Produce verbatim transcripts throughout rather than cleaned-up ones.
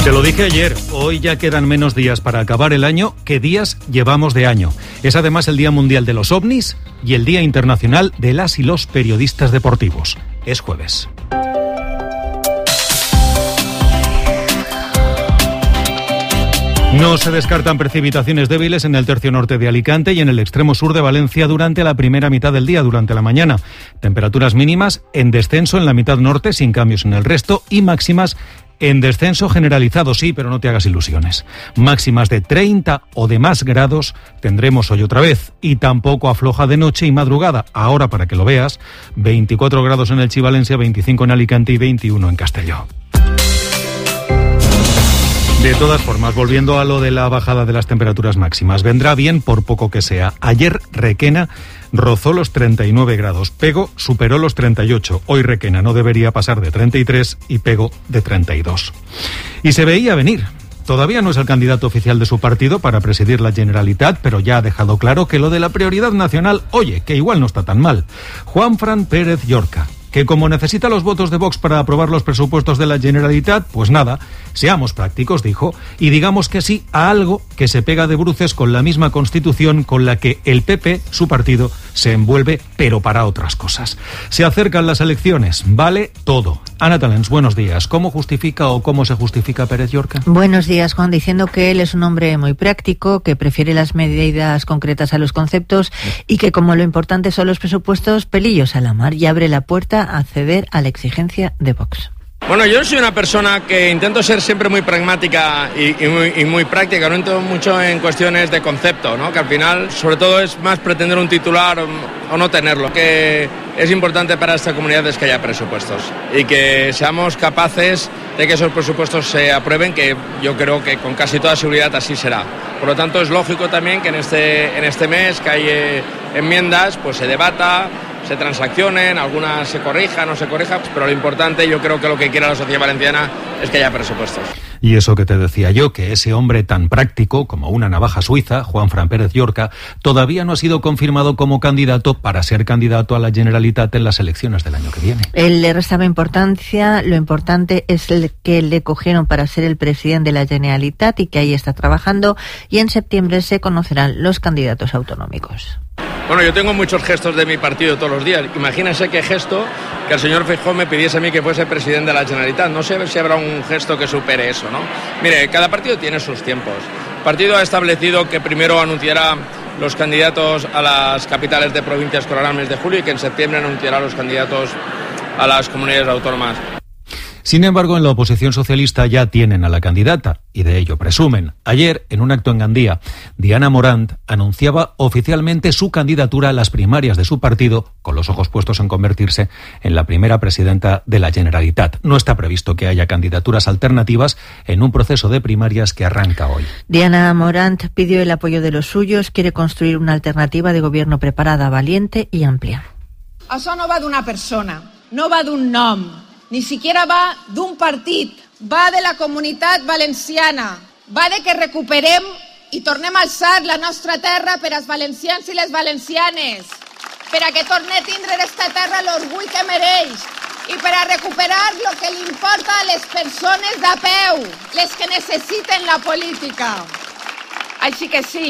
Te lo dije ayer, hoy ya quedan menos días para acabar el año que días llevamos de año. Es además el Día Mundial de los OVNIs y el Día Internacional de las y los Periodistas Deportivos. Es jueves. No se descartan precipitaciones débiles en el tercio norte de Alicante y en el extremo sur de Valencia durante la primera mitad del día, durante la mañana. Temperaturas mínimas en descenso en la mitad norte, sin cambios en el resto, y máximas en descenso generalizado, sí, pero no te hagas ilusiones. Máximas de treinta o de más grados tendremos hoy otra vez, y tampoco afloja de noche y madrugada. Ahora, para que lo veas, veinticuatro grados en Elche y Valencia, veinticinco en Alicante y veintiuno en Castelló. De todas formas, volviendo a lo de la bajada de las temperaturas máximas, vendrá bien por poco que sea. Ayer Requena rozó los treinta y nueve grados, Pego superó los treinta y ocho. Hoy Requena no debería pasar de treinta y tres y Pego de treinta y dos. Y se veía venir. Todavía no es el candidato oficial de su partido para presidir la Generalitat, pero ya ha dejado claro que lo de la prioridad nacional, oye, que igual no está tan mal. Juanfran Pérez Llorca, que como necesita los votos de Vox para aprobar los presupuestos de la Generalitat, pues nada, seamos prácticos, dijo, y digamos que sí a algo que se pega de bruces con la misma Constitución con la que el P P, su partido, se envuelve, pero para otras cosas. Se acercan las elecciones, vale todo. Ana Talens, buenos días. ¿Cómo justifica o cómo se justifica Pérez Llorca? Buenos días, Juan, diciendo que él es un hombre muy práctico, que prefiere las medidas concretas a los conceptos y que como lo importante son los presupuestos, pelillos a la mar, y abre la puerta a ceder a la exigencia de Vox. Bueno, yo soy una persona que intento ser siempre muy pragmática y, y, muy, y muy práctica, no entro mucho en cuestiones de concepto, ¿no? Que al final, sobre todo, es más pretender un titular o, o no tenerlo. Lo que es importante para esta comunidad es que haya presupuestos y que seamos capaces de que esos presupuestos se aprueben, que yo creo que con casi toda seguridad así será. Por lo tanto, es lógico también que en este, en este mes que hay eh, enmiendas, pues se debata, se transaccionen, algunas se corrijan, no se corrijan, pero lo importante, yo creo que lo que quiere la sociedad valenciana es que haya presupuestos. Y eso que te decía yo, que ese hombre tan práctico como una navaja suiza, Juanfran Pérez Llorca, todavía no ha sido confirmado como candidato para ser candidato a la Generalitat en las elecciones del año que viene. Él le restaba importancia, lo importante es el que le cogieron para ser el presidente de la Generalitat y que ahí está trabajando, y en septiembre se conocerán los candidatos autonómicos. Bueno, yo tengo muchos gestos de mi partido todos los días. Imagínense qué gesto que el señor Feijóo me pidiese a mí que fuese presidente de la Generalitat. No sé si habrá un gesto que supere eso, ¿no? Mire, cada partido tiene sus tiempos. El partido ha establecido que primero anunciará los candidatos a las capitales de provincias con el mes de julio y que en septiembre anunciará los candidatos a las comunidades autónomas. Sin embargo, en la oposición socialista ya tienen a la candidata, y de ello presumen. Ayer, en un acto en Gandía, Diana Morant anunciaba oficialmente su candidatura a las primarias de su partido, con los ojos puestos en convertirse en la primera presidenta de la Generalitat. No está previsto que haya candidaturas alternativas en un proceso de primarias que arranca hoy. Diana Morant pidió el apoyo de los suyos, quiere construir una alternativa de gobierno preparada, valiente y amplia. Això no va d'una persona, no va d'un nom, ni siquiera va d'un partit, va de la comunitat valenciana, va de que recuperem i tornem a alçar la nostra terra per als valencians i les valencianes, per a que torni a tindre esta terra l'orgull que mereix i per a recuperar lo que li importa a les persones de peu, les que necessiten la política. Així que sí,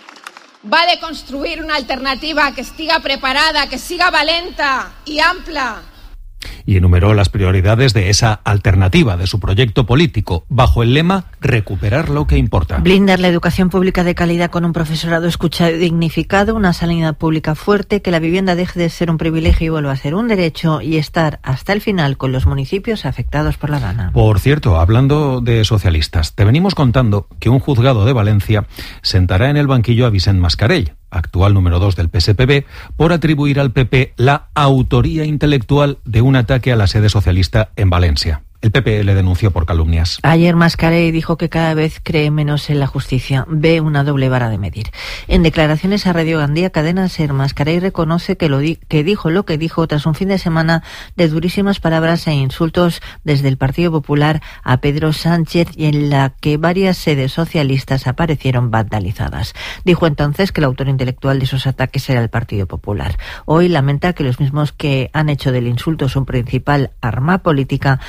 va de construir una alternativa que estiga preparada, que siga valenta i ampla. Y enumeró las prioridades de esa alternativa, de su proyecto político, bajo el lema recuperar lo que importa. Blindar la educación pública de calidad con un profesorado escuchado y dignificado, una sanidad pública fuerte, que la vivienda deje de ser un privilegio y vuelva a ser un derecho, y estar hasta el final con los municipios afectados por la Dana. Por cierto, hablando de socialistas, te venimos contando que un juzgado de Valencia sentará en el banquillo a Vicent Mascarell, actual número dos del P S P B, por atribuir al P P la autoría intelectual de un ataque a la sede socialista en Valencia. El P P le denunció por calumnias. Ayer Mascarell dijo que cada vez cree menos en la justicia, ve una doble vara de medir. En declaraciones a Radio Gandía, Cadena SER, Mascarell reconoce que, lo di- que dijo lo que dijo tras un fin de semana de durísimas palabras e insultos desde el Partido Popular a Pedro Sánchez, y en la que varias sedes socialistas aparecieron vandalizadas. Dijo entonces que el autor intelectual de esos ataques era el Partido Popular. Hoy lamenta que los mismos que han hecho del insulto su principal arma política se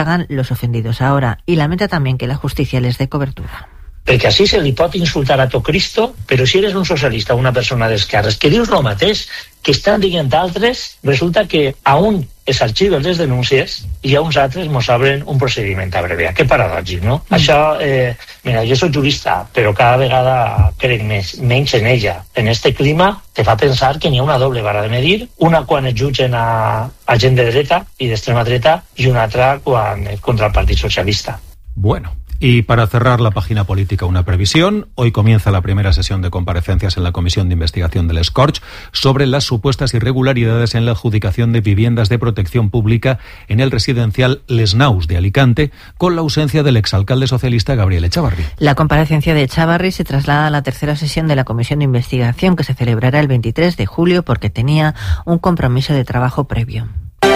hagan los ofendidos ahora, y lamenta también que la justicia les dé cobertura. Perquè així se li pot insultar a tot Cristo, però si eres un socialista o una persona d'esquerres que dius el mateix que estan dient altres, resulta que a un es arxiven les denúncies i a uns altres mos obren un procediment abreviat. Que paradògic, no? Mm. Això, eh, mira, jo soc jurista, però cada vegada crec més, menys en ella. En este clima te fa pensar que n'hi ha una doble vara de medir, una quan es jutgen a, a gent de dreta i d'extrema dreta i una altra quan és contra el Partit Socialista. Bueno. Y para cerrar la página política, una previsión. Hoy comienza la primera sesión de comparecencias en la Comisión de Investigación del Scorch sobre las supuestas irregularidades en la adjudicación de viviendas de protección pública en el residencial Les Naus de Alicante, con la ausencia del exalcalde socialista Gabriel Echavarri. La comparecencia de Echavarri se traslada a la tercera sesión de la Comisión de Investigación, que se celebrará el veintitrés de julio porque tenía un compromiso de trabajo previo.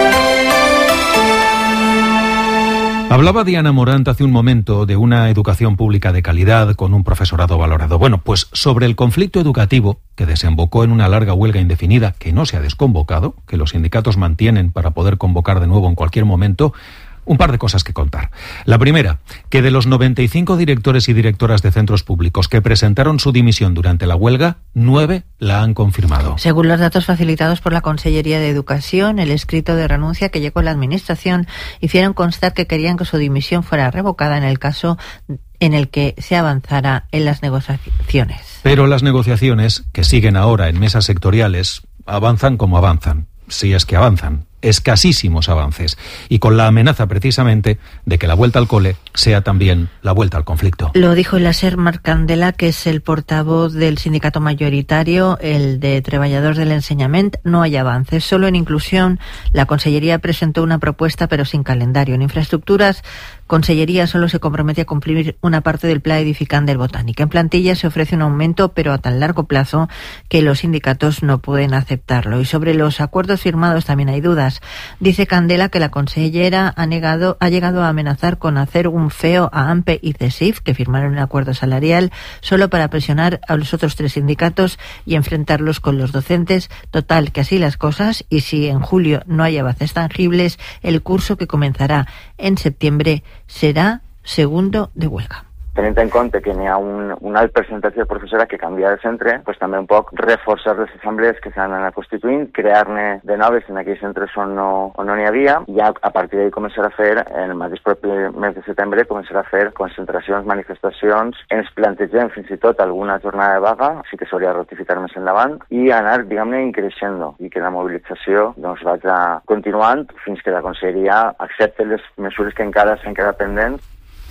Hablaba Diana Morant hace un momento de una educación pública de calidad con un profesorado valorado. Bueno, pues sobre el conflicto educativo que desembocó en una larga huelga indefinida que no se ha desconvocado, que los sindicatos mantienen para poder convocar de nuevo en cualquier momento, un par de cosas que contar. La primera, que de los noventa y cinco directores y directoras de centros públicos que presentaron su dimisión durante la huelga, nueve la han confirmado. Según los datos facilitados por la Consellería de Educación, el escrito de renuncia que llegó a la Administración hicieron constar que querían que su dimisión fuera revocada en el caso en el que se avanzara en las negociaciones. Pero las negociaciones, que siguen ahora en mesas sectoriales, avanzan como avanzan, si es que avanzan. Escasísimos avances, y con la amenaza precisamente de que la vuelta al cole sea también la vuelta al conflicto. Lo dijo el Aser Marc Candela, que es el portavoz del sindicato mayoritario, el de Treballadors del Ensenyament. No hay avances, solo en inclusión. La Consellería presentó una propuesta pero sin calendario. En infraestructuras, Consellería solo se compromete a cumplir una parte del Pla Edificant del Botànic. En plantilla se ofrece un aumento, pero a tan largo plazo que los sindicatos no pueden aceptarlo. Y sobre los acuerdos firmados también hay dudas. Dice Candela que la consellera ha, negado, ha llegado a amenazar con hacer un feo a AMPE y CESIF, que firmaron un acuerdo salarial, solo para presionar a los otros tres sindicatos y enfrentarlos con los docentes. Total, que así las cosas, y si en julio no hay avances tangibles, el curso que comenzará en septiembre será segundo de huelga. Tenint en compte que n'hi ha un, un alt percentatge de professorat que canvia de centre, pues també un poc reforçar les assemblees que s'han anat constituint, crear-ne de noves en aquells centres on no, on no n'hi havia, i a, a partir d'ahir començar a fer, en el mateix propi mes de setembre, començar a fer concentracions, manifestacions, ens plantegem fins i tot alguna jornada de vaga, sí que s'hauria de ratificar més endavant, i anar, diguem-ne, increixent, i que la mobilització doncs, vagi continuant fins que la Conselleria accepti les mesures que encara s'han quedat pendents.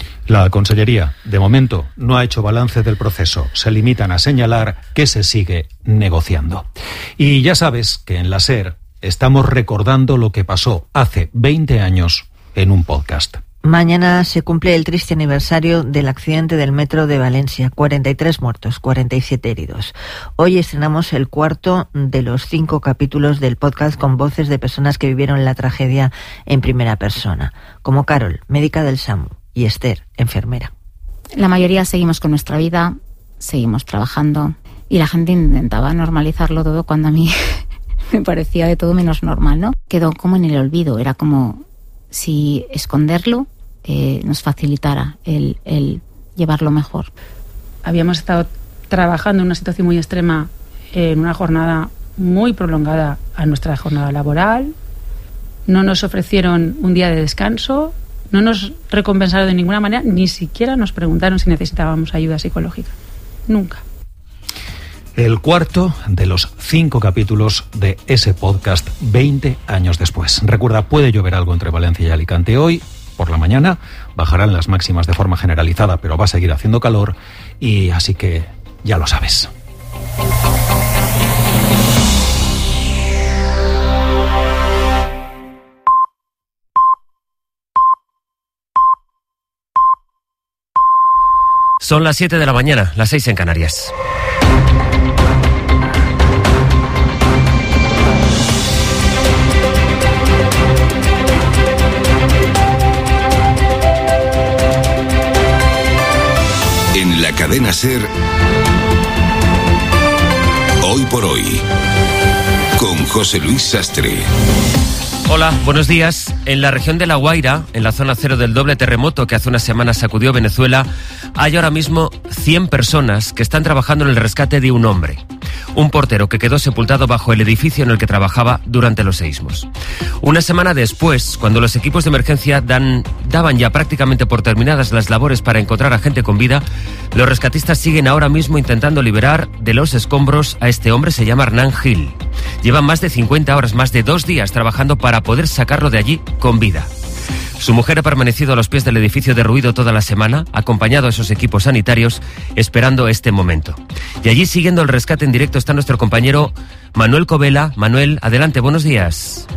La Consellería, de momento, no ha hecho balance del proceso. Se limitan a señalar que se sigue negociando. Y ya sabes que en la SER estamos recordando lo que pasó hace veinte años en un podcast. Mañana se cumple el triste aniversario del accidente del metro de Valencia. cuarenta y tres muertos, cuarenta y siete heridos. Hoy estrenamos el cuarto de los cinco capítulos del podcast con voces de personas que vivieron la tragedia en primera persona, como Carol, médica del SAMU, y Esther, enfermera. La mayoría seguimos con nuestra vida, seguimos trabajando, y la gente intentaba normalizarlo todo cuando a mí me parecía de todo menos normal, ¿no? Quedó como en el olvido, era como si esconderlo eh, nos facilitara el, el llevarlo mejor. Habíamos estado trabajando en una situación muy extrema, en una jornada muy prolongada a nuestra jornada laboral, no nos ofrecieron un día de descanso, no nos recompensaron de ninguna manera, ni siquiera nos preguntaron si necesitábamos ayuda psicológica. Nunca. El cuarto de los cinco capítulos de ese podcast veinte años después. Recuerda, puede llover algo entre Valencia y Alicante hoy. Por la mañana bajarán las máximas de forma generalizada, pero va a seguir haciendo calor, y así que ya lo sabes. Son las siete de la mañana, las seis en Canarias. En la cadena SER, Hoy por Hoy, con José Luis Sastre. Hola, buenos días. En la región de La Guaira, en la zona cero del doble terremoto que hace unas semanas sacudió Venezuela, hay ahora mismo cien personas que están trabajando en el rescate de un hombre, un portero que quedó sepultado bajo el edificio en el que trabajaba durante los seísmos. Una semana después, cuando los equipos de emergencia dan, daban ya prácticamente por terminadas las labores para encontrar a gente con vida, los rescatistas siguen ahora mismo intentando liberar de los escombros a este hombre. Se llama Hernán Gil. Llevan más de cincuenta horas, más de dos días trabajando para poder sacarlo de allí con vida. Su mujer ha permanecido a los pies del edificio derruido toda la semana, acompañado a esos equipos sanitarios, esperando este momento. Y allí, siguiendo el rescate en directo, está nuestro compañero Manuel Covela. Manuel, adelante, buenos días.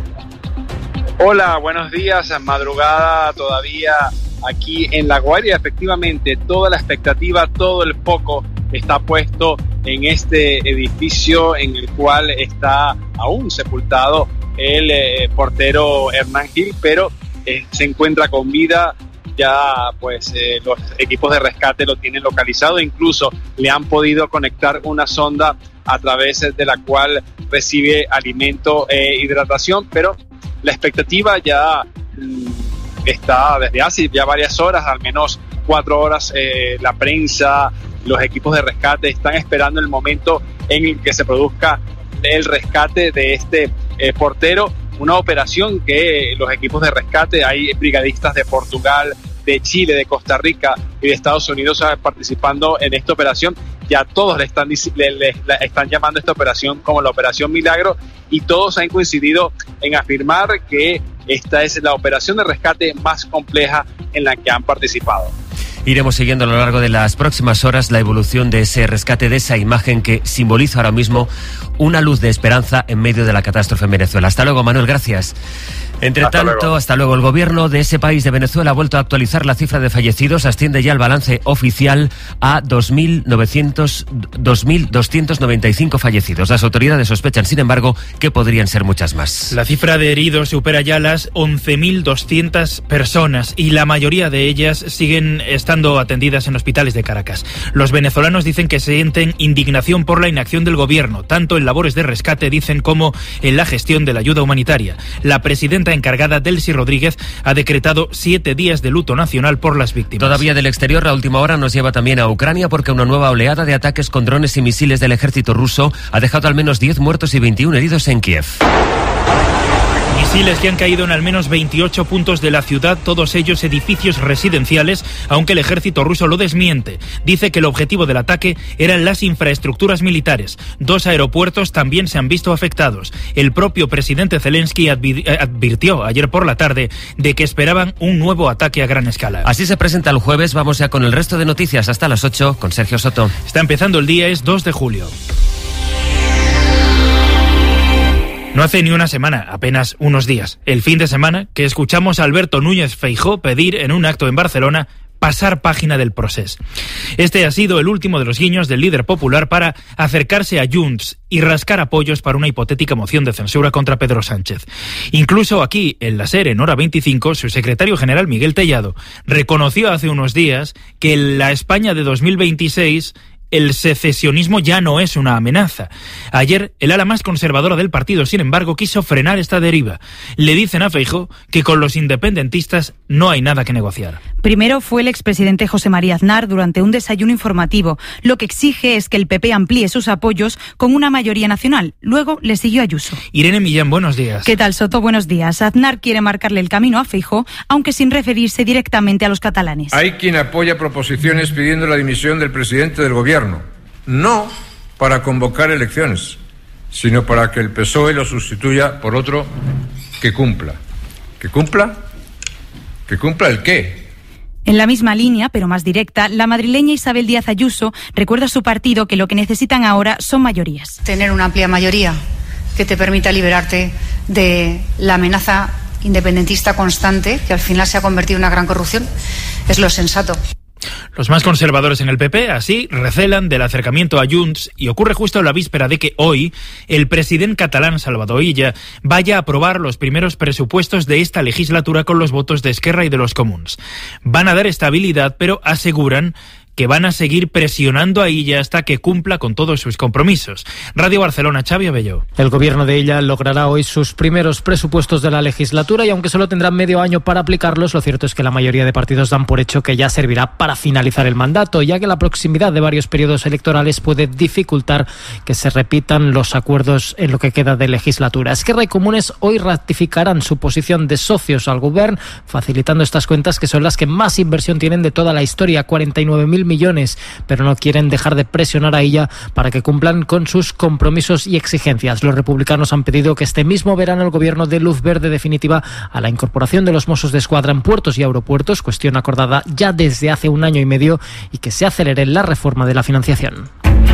Hola, buenos días. Madrugada todavía aquí en La Guaira. Efectivamente, toda la expectativa, todo el foco está puesto en este edificio en el cual está aún sepultado el eh, portero Hernán Gil, pero eh, se encuentra con vida. Ya pues eh, los equipos de rescate lo tienen localizado, incluso le han podido conectar una sonda a través de la cual recibe alimento e hidratación, pero la expectativa ya mm, está desde hace ya varias horas, al menos cuatro horas. Eh, la prensa, los equipos de rescate están esperando el momento en el que se produzca el rescate de este eh, portero. Una operación que los equipos de rescate, hay brigadistas de Portugal, de Chile, de Costa Rica y de Estados Unidos participando en esta operación. Ya todos le están, le, le, le están llamando a esta operación como la Operación Milagro, y todos han coincidido en afirmar que esta es la operación de rescate más compleja en la que han participado. Iremos siguiendo a lo largo de las próximas horas la evolución de ese rescate, de esa imagen que simboliza ahora mismo una luz de esperanza en medio de la catástrofe en Venezuela. Hasta luego, Manuel, gracias. Entre hasta tanto, luego. hasta luego. El gobierno de ese país, de Venezuela, ha vuelto a actualizar la cifra de fallecidos. Asciende ya el balance oficial a dos mil doscientos noventa y cinco fallecidos. Las autoridades sospechan, sin embargo, que podrían ser muchas más. La cifra de heridos supera ya las once mil doscientas personas y la mayoría de ellas siguen estando atendidas en hospitales de Caracas. Los venezolanos dicen que sienten indignación por la inacción del gobierno, tanto en labores de rescate, dicen, como en la gestión de la ayuda humanitaria. La presidenta encargada, Delcy Rodríguez, ha decretado siete días de luto nacional por las víctimas. Todavía del exterior, la última hora nos lleva también a Ucrania, porque una nueva oleada de ataques con drones y misiles del ejército ruso ha dejado al menos diez muertos y veintiuno heridos en Kiev. Misiles que han caído en al menos veintiocho puntos de la ciudad, todos ellos edificios residenciales, aunque el ejército ruso lo desmiente. Dice que el objetivo del ataque eran las infraestructuras militares. Dos aeropuertos también se han visto afectados. El propio presidente Zelensky advirtió ayer por la tarde de que esperaban un nuevo ataque a gran escala. Así se presenta el jueves. Vamos ya con el resto de noticias hasta las ocho con Sergio Soto. Está empezando el día, es dos de julio. No hace ni una semana, apenas unos días, el fin de semana, que escuchamos a Alberto Núñez Feijóo pedir en un acto en Barcelona pasar página del procés. Este ha sido el último de los guiños del líder popular para acercarse a Junts y rascar apoyos para una hipotética moción de censura contra Pedro Sánchez. Incluso aquí, en la SER, en Hora veinticinco, su secretario general Miguel Tellado reconoció hace unos días que en la España de dos mil veintiséis el secesionismo ya no es una amenaza. Ayer, el ala más conservadora del partido, sin embargo, quiso frenar esta deriva. Le dicen a Feijóo que con los independentistas no hay nada que negociar. Primero fue el expresidente José María Aznar durante un desayuno informativo. Lo que exige es que el P P amplíe sus apoyos con una mayoría nacional. Luego le siguió Ayuso. Irene Millán, buenos días. ¿Qué tal, Soto? Buenos días. Aznar quiere marcarle el camino a Feijóo, aunque sin referirse directamente a los catalanes. Hay quien apoya proposiciones pidiendo la dimisión del presidente del gobierno. No para convocar elecciones, sino para que el P S O E lo sustituya por otro que cumpla. ¿Que cumpla? ¿Que cumpla el qué? En la misma línea, pero más directa, la madrileña Isabel Díaz Ayuso recuerda a su partido que lo que necesitan ahora son mayorías. Tener una amplia mayoría que te permita liberarte de la amenaza independentista constante, que al final se ha convertido en una gran corrupción, es lo sensato. Los más conservadores en el P P, así, recelan del acercamiento a Junts, y ocurre justo en la víspera de que hoy el presidente catalán Salvador Illa vaya a aprobar los primeros presupuestos de esta legislatura con los votos de Esquerra y de los Comuns. Van a dar estabilidad, pero aseguran que que van a seguir presionando a ella hasta que cumpla con todos sus compromisos. Radio Barcelona, Xavi Abelló. El gobierno de ella logrará hoy sus primeros presupuestos de la legislatura y aunque solo tendrán medio año para aplicarlos, lo cierto es que la mayoría de partidos dan por hecho que ya servirá para finalizar el mandato, ya que la proximidad de varios periodos electorales puede dificultar que se repitan los acuerdos en lo que queda de legislatura. Esquerra y Comunes hoy ratificarán su posición de socios al gobierno, facilitando estas cuentas que son las que más inversión tienen de toda la historia, cuarenta y nueve mil millones, pero no quieren dejar de presionar a ella para que cumplan con sus compromisos y exigencias. Los republicanos han pedido que este mismo verano el gobierno dé luz verde definitiva a la incorporación de los Mossos de Escuadra en puertos y aeropuertos, cuestión acordada ya desde hace un año y medio, y que se acelere la reforma de la financiación.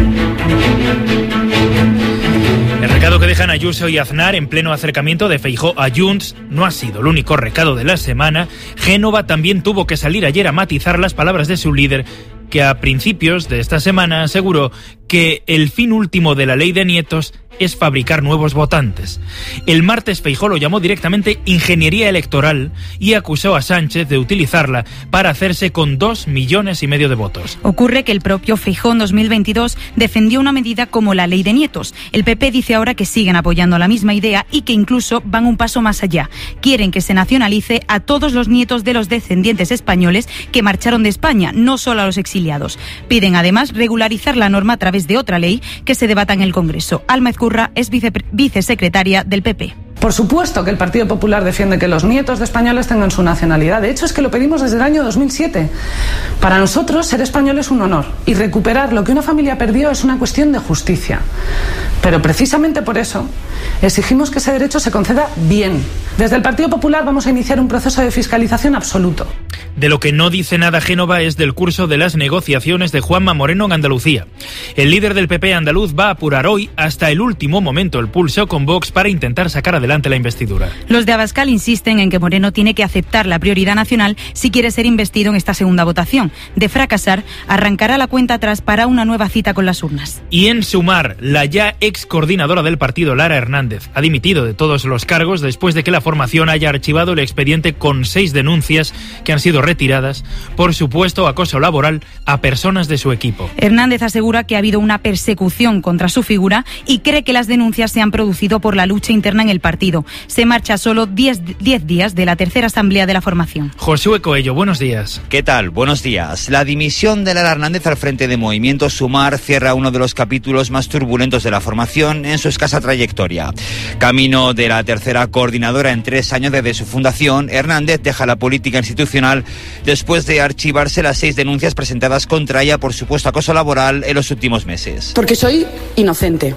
El recado que dejan Ayuso y Aznar en pleno acercamiento de Feijóo a Junts no ha sido el único recado de la semana. Génova también tuvo que salir ayer a matizar las palabras de su líder, que a principios de esta semana aseguró que el fin último de la ley de nietos es fabricar nuevos votantes. El martes Feijóo lo llamó directamente ingeniería electoral y acusó a Sánchez de utilizarla para hacerse con dos millones y medio de votos. Ocurre que el propio Feijóo en dos mil veintidós defendió una medida como la ley de nietos. El P P dice ahora que siguen apoyando la misma idea y que incluso van un paso más allá. Quieren que se nacionalice a todos los nietos de los descendientes españoles que marcharon de España, no solo a los exiliados. Piden además regularizar la norma a través de otra ley que se debata en el Congreso. Alma Ezcurra es vice, vicesecretaria del P P. Por supuesto que el Partido Popular defiende que los nietos de españoles tengan su nacionalidad. De hecho, es que lo pedimos desde el año dos mil siete. Para nosotros, ser español es un honor. Y recuperar lo que una familia perdió es una cuestión de justicia. Pero precisamente por eso, exigimos que ese derecho se conceda bien. Desde el Partido Popular vamos a iniciar un proceso de fiscalización absoluto. De lo que no dice nada Génova es del curso de las negociaciones de Juanma Moreno en Andalucía. El líder del P P andaluz va a apurar hoy hasta el último momento el pulso con Vox para intentar sacar adelante la investidura. Los de Abascal insisten en que Moreno tiene que aceptar la prioridad nacional si quiere ser investido en esta segunda votación. De fracasar, arrancará la cuenta atrás para una nueva cita con las urnas. Y en Sumar, la ya ex coordinadora del partido, Lara Hernández, ha dimitido de todos los cargos después de que la formación haya archivado el expediente con seis denuncias que han sido retiradas por supuesto acoso laboral a personas de su equipo. Hernández asegura que ha habido una persecución contra su figura y cree que las denuncias se han producido por la lucha interna en el partido. Se marcha a solo diez días de la tercera asamblea de la formación. Josué Coello, buenos días. ¿Qué tal? Buenos días. La dimisión de Lara Hernández al frente de Movimiento Sumar cierra uno de los capítulos más turbulentos de la formación en su escasa trayectoria. Camino de la tercera coordinadora en tres años desde su fundación, Hernández deja la política institucional después de archivarse las seis denuncias presentadas contra ella por supuesto acoso laboral en los últimos meses. Porque soy inocente.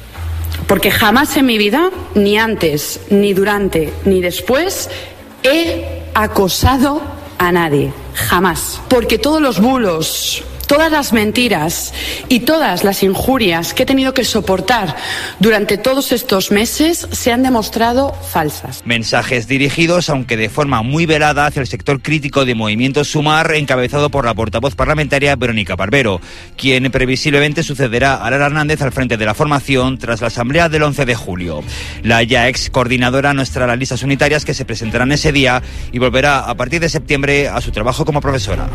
Porque jamás en mi vida, ni antes, ni durante, ni después, he acosado a nadie. Jamás. Porque todos los bulos, todas las mentiras y todas las injurias que he tenido que soportar durante todos estos meses se han demostrado falsas. Mensajes dirigidos, aunque de forma muy velada, hacia el sector crítico de Movimiento Sumar, encabezado por la portavoz parlamentaria Verónica Barbero, quien previsiblemente sucederá a Lara Hernández al frente de la formación tras la asamblea del once de julio. La ya ex coordinadora no estará en las listas unitarias que se presentarán ese día y volverá a partir de septiembre a su trabajo como profesora.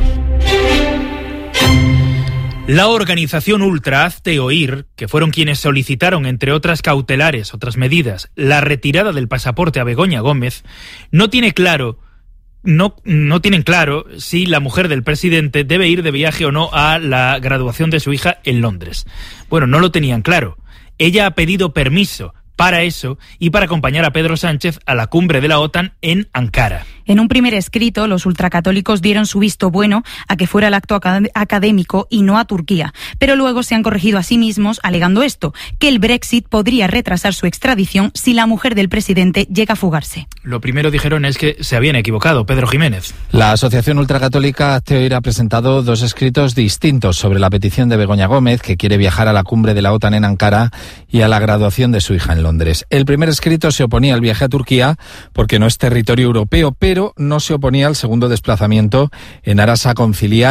La organización Ultra Hazte Oír, que fueron quienes solicitaron, entre otras cautelares, otras medidas, la retirada del pasaporte a Begoña Gómez, no tiene claro, no, no tienen claro si la mujer del presidente debe ir de viaje o no a la graduación de su hija en Londres. Bueno, no lo tenían claro. Ella ha pedido permiso para eso y para acompañar a Pedro Sánchez a la cumbre de la OTAN en Ankara. En un primer escrito, los ultracatólicos dieron su visto bueno a que fuera el acto académico y no a Turquía, pero luego se han corregido a sí mismos alegando esto, que el Brexit podría retrasar su extradición si la mujer del presidente llega a fugarse. Lo primero dijeron es que se habían equivocado. Pedro Jiménez. La Asociación Ultracatólica Hazte Oír ha presentado dos escritos distintos sobre la petición de Begoña Gómez, que quiere viajar a la cumbre de la OTAN en Ankara, y a la graduación de su hija en Londres. El primer escrito se oponía al viaje a Turquía porque no es territorio europeo, pero no se oponía al segundo desplazamiento en aras a conciliar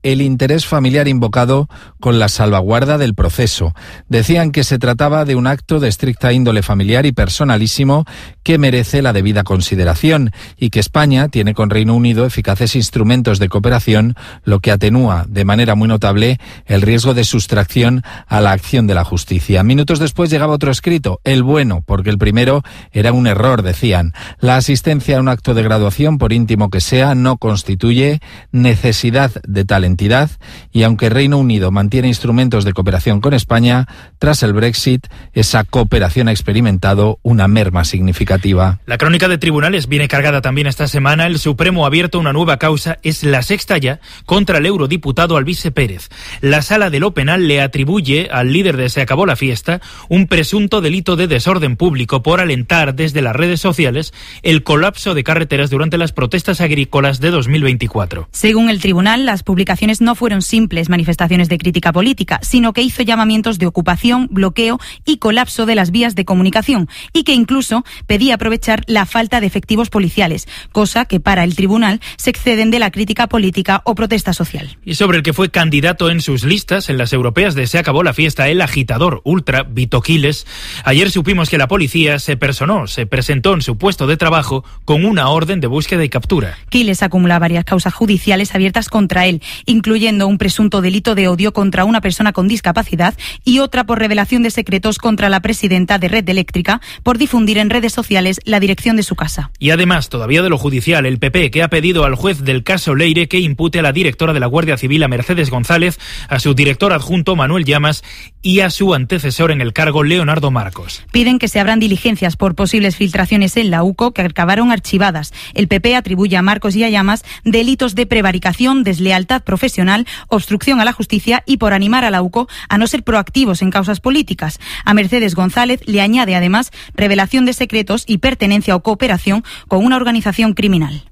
el interés familiar invocado con la salvaguarda del proceso. Decían que se trataba de un acto de estricta índole familiar y personalísimo que merece la debida consideración y que España tiene con Reino Unido eficaces instrumentos de cooperación, lo que atenúa de manera muy notable el riesgo de sustracción a la acción de la justicia. Minutos después llegaba otro escrito, el bueno, porque el primero era un error, decían. La asistencia a un acto de graduación, por íntimo que sea, no constituye necesidad de tal entidad y aunque Reino Unido mantiene instrumentos de cooperación con España, tras el Brexit, esa cooperación ha experimentado una merma significativa. La crónica de tribunales viene cargada también esta semana. El Supremo ha abierto una nueva causa, es la sexta ya, contra el eurodiputado Alvise Pérez. La Sala de lo Penal le atribuye al líder de Se Acabó la Fiesta un presunto delito de desorden público por alentar desde las redes sociales el colapso de carreteras durante las protestas agrícolas de dos mil veinticuatro. Según el tribunal, las publicaciones no fueron simples manifestaciones de crítica política, sino que hizo llamamientos de ocupación, bloqueo y colapso de las vías de comunicación y que incluso pedía aprovechar la falta de efectivos policiales, cosa que para el tribunal se exceden de la crítica política o protesta social. Y sobre el que fue candidato en sus listas en las europeas de Se Acabó la Fiesta, el agitador ultra Vito Quiles, ayer supimos que la policía se personó, se presentó en su puesto de trabajo con una orden de búsqueda y captura. Quiles acumula varias causas judiciales abiertas contra él, incluyendo un presunto delito de odio contra una persona con discapacidad y otra por revelación de secretos contra la presidenta de Red Eléctrica por difundir en redes sociales la dirección de su casa. Y además, todavía de lo judicial, el P P que ha pedido al juez del caso Leire que impute a la directora de la Guardia Civil, a Mercedes González, a su director adjunto, Manuel Llamas, y a su antecesor en el cargo, Leonardo Marcos. Piden que se abran diligencias por posibles filtraciones en la U C O que acabaron archivadas. El P P atribuye a Marcos y a Llamas delitos de prevaricación, deslealtad profesional, obstrucción a la justicia y por animar a la U C O a no ser proactivos en causas políticas. A Mercedes González le añade además revelación de secretos y pertenencia o cooperación con una organización criminal.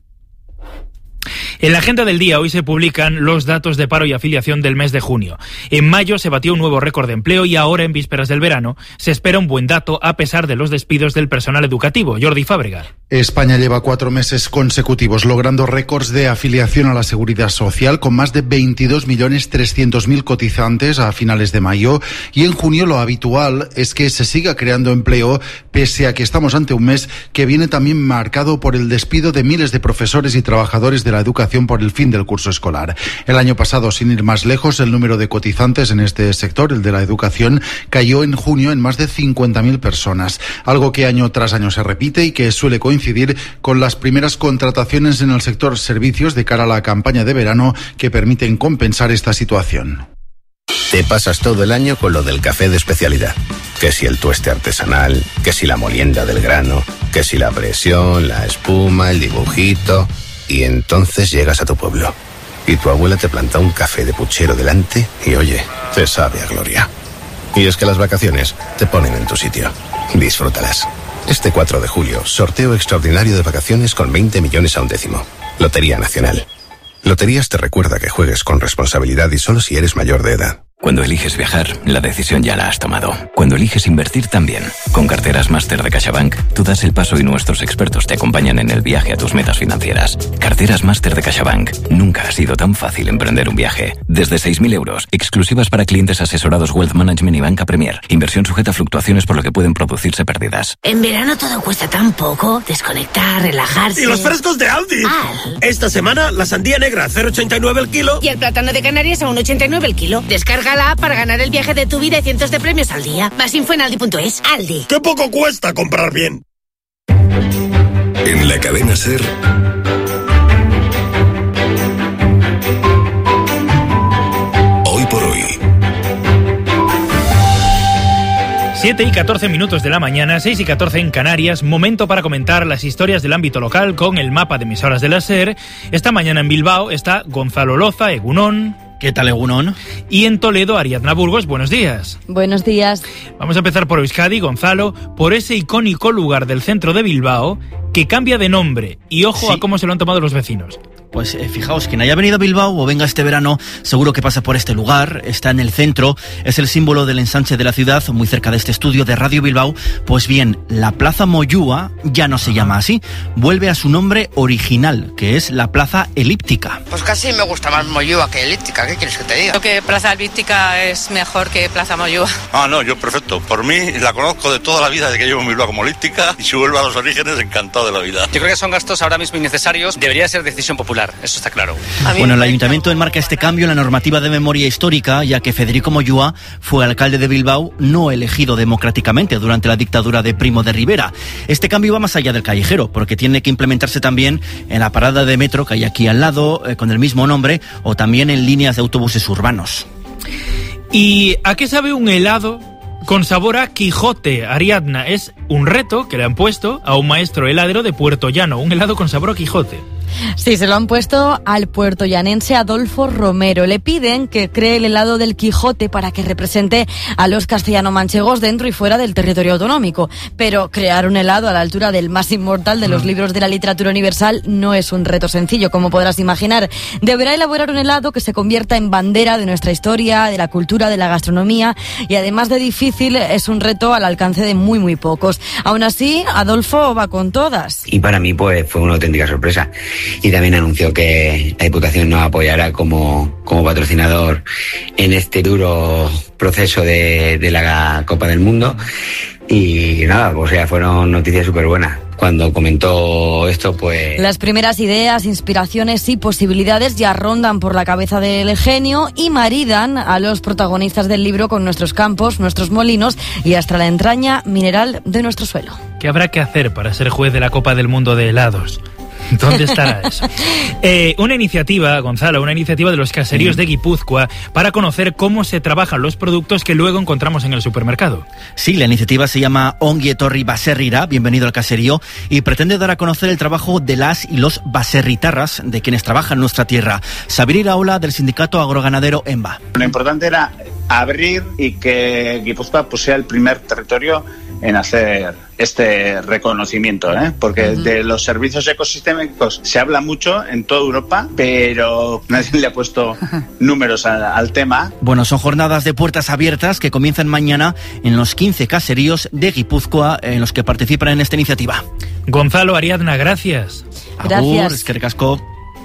En la agenda del día hoy se publican los datos de paro y afiliación del mes de junio. En mayo se batió un nuevo récord de empleo y ahora, en vísperas del verano, se espera un buen dato a pesar de los despidos del personal educativo. Jordi Fábrega. España lleva cuatro meses consecutivos logrando récords de afiliación a la Seguridad Social con más de veintidós millones trescientos mil cotizantes a finales de mayo y en junio lo habitual es que se siga creando empleo pese a que estamos ante un mes que viene también marcado por el despido de miles de profesores y trabajadores de la educación por el fin del curso escolar. El año pasado, sin ir más lejos, el número de cotizantes en este sector, el de la educación, cayó en junio en más de cincuenta mil personas, algo que año tras año se repite y que suele coincidir con las primeras contrataciones en el sector servicios de cara a la campaña de verano que permiten compensar esta situación. Te pasas todo el año con lo del café de especialidad. Que si el tueste artesanal, que si la molienda del grano, que si la presión, la espuma, el dibujito. Y entonces llegas a tu pueblo y tu abuela te planta un café de puchero delante y oye, te sabe a gloria. Y es que las vacaciones te ponen en tu sitio. Disfrútalas. Este cuatro de julio, sorteo extraordinario de vacaciones con veinte millones a un décimo. Lotería Nacional. Loterías te recuerda que juegues con responsabilidad y solo si eres mayor de edad. Cuando eliges viajar, la decisión ya la has tomado. Cuando eliges invertir también. Con carteras Máster de CaixaBank, tú das el paso y nuestros expertos te acompañan en el viaje a tus metas financieras. Carteras Máster de CaixaBank. Nunca ha sido tan fácil emprender un viaje. Desde seis mil euros, exclusivas para clientes asesorados Wealth Management y Banca Premier. Inversión sujeta a fluctuaciones por lo que pueden producirse pérdidas. En verano todo cuesta tan poco. Desconectar, relajarse. ¡Y los frescos de Aldi! Al. Esta semana, la sandía negra a cero coma ochenta y nueve el kilo. Y el plátano de Canarias a uno coma ochenta y nueve el kilo. Descarga la app para ganar el viaje de tu vida y cientos de premios al día. Más info en aldi punto es. Aldi. ¡Qué poco cuesta comprar bien! En la cadena SER, hoy por hoy. siete y catorce minutos de la mañana, seis y catorce en Canarias, momento para comentar las historias del ámbito local con el mapa de emisoras de la SER. Esta mañana en Bilbao está Gonzalo Loza, Egunon. ¿Qué tal, Egunon? Y en Toledo, Ariadna Burgos, buenos días. Buenos días. Vamos a empezar por Euskadi, Gonzalo, por ese icónico lugar del centro de Bilbao que cambia de nombre. Y ojo Sí. a cómo se lo han tomado los vecinos. Pues eh, fijaos, quien haya venido a Bilbao o venga este verano, seguro que pasa por este lugar, está en el centro, es el símbolo del ensanche de la ciudad, muy cerca de este estudio de Radio Bilbao. Pues bien, la Plaza Moyúa ya no se llama así, vuelve a su nombre original, que es la Plaza Elíptica. Pues casi me gusta más Moyúa que Elíptica, ¿qué quieres que te diga? Creo que Plaza Elíptica es mejor que Plaza Moyúa. Ah, no, yo perfecto. Por mí la conozco de toda la vida, de que llevo en Bilbao como Elíptica, y si vuelvo a los orígenes, encantado de la vida. Yo creo que son gastos ahora mismo innecesarios, debería ser decisión popular, eso está claro. Bueno, el ayuntamiento enmarca este cambio en la normativa de memoria histórica, ya que Federico Moyúa fue alcalde de Bilbao no elegido democráticamente durante la dictadura de Primo de Rivera. Este cambio va más allá del callejero, porque tiene que implementarse también en la parada de metro que hay aquí al lado, eh, con el mismo nombre, o también en líneas de autobuses urbanos. ¿Y a qué sabe un helado con sabor a Quijote, Ariadna? Es un reto que le han puesto a un maestro heladero de Puerto Llano, un helado con sabor a Quijote. Sí, se lo han puesto al puertollanense Adolfo Romero. Le piden que cree el helado del Quijote para que represente a los castellano-manchegos dentro y fuera del territorio autonómico. Pero crear un helado a la altura del más inmortal de los libros de la literatura universal no es un reto sencillo, como podrás imaginar. Deberá elaborar un helado que se convierta en bandera de nuestra historia, de la cultura, de la gastronomía, y además de difícil, es un reto al alcance de muy, muy pocos. Aún así, Adolfo va con todas. Y para mí pues fue una auténtica sorpresa. Y también anunció que la Diputación nos apoyará como, como patrocinador en este duro proceso de, de la Copa del Mundo. Y nada, o sea, fueron noticias súper buenas. Cuando comentó esto, pues... Las primeras ideas, inspiraciones y posibilidades ya rondan por la cabeza del genio y maridan a los protagonistas del libro con nuestros campos, nuestros molinos y hasta la entraña mineral de nuestro suelo. ¿Qué habrá que hacer para ser juez de la Copa del Mundo de helados? ¿Dónde estará eso? Eh, una iniciativa, Gonzalo, una iniciativa de los caseríos de Guipúzcoa para conocer cómo se trabajan los productos que luego encontramos en el supermercado. Sí, la iniciativa se llama Ongi Etorri Baserrira, bienvenido al caserío, y pretende dar a conocer el trabajo de las y los baserritarras, de quienes trabajan en nuestra tierra. Xabier Iraola, del sindicato agroganadero EMBA. Lo importante era abrir y que Guipúzcoa pues, sea el primer territorio en hacer este reconocimiento, ¿eh? Porque uh-huh. de los servicios ecosistémicos se habla mucho en toda Europa, pero nadie le ha puesto números a, al tema. Bueno, son jornadas de puertas abiertas que comienzan mañana en los quince caseríos de Guipúzcoa en los que participan en esta iniciativa. Gonzalo, Ariadna, gracias. Gracias. Agur, eskerrik asko.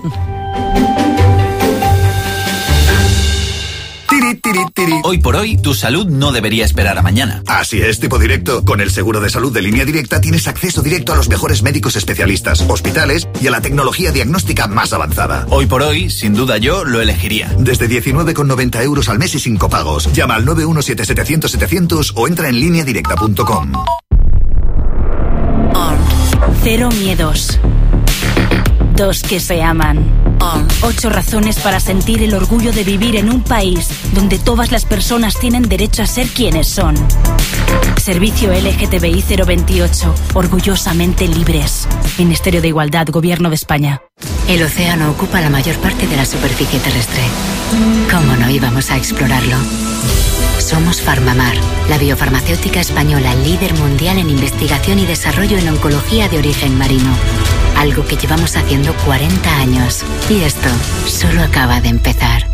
Hoy por hoy, tu salud no debería esperar a mañana. Así es, tipo directo. Con el seguro de salud de Línea Directa tienes acceso directo a los mejores médicos especialistas, hospitales y a la tecnología diagnóstica más avanzada. Hoy por hoy, sin duda yo lo elegiría. Desde diecinueve con noventa euros al mes y sin copagos. Llama al nueve uno siete setecientos setecientos o entra en línea directa punto com. Cero miedos. Dos que se aman. Ocho razones para sentir el orgullo de vivir en un país donde todas las personas tienen derecho a ser quienes son. Servicio L G T B I cero veintiocho. Orgullosamente libres. Ministerio de Igualdad, Gobierno de España. El océano ocupa la mayor parte de la superficie terrestre. ¿Cómo no íbamos a explorarlo? Somos Farmamar, la biofarmacéutica española líder mundial en investigación y desarrollo en oncología de origen marino. Algo que llevamos haciendo cuarenta años. Y esto solo acaba de empezar.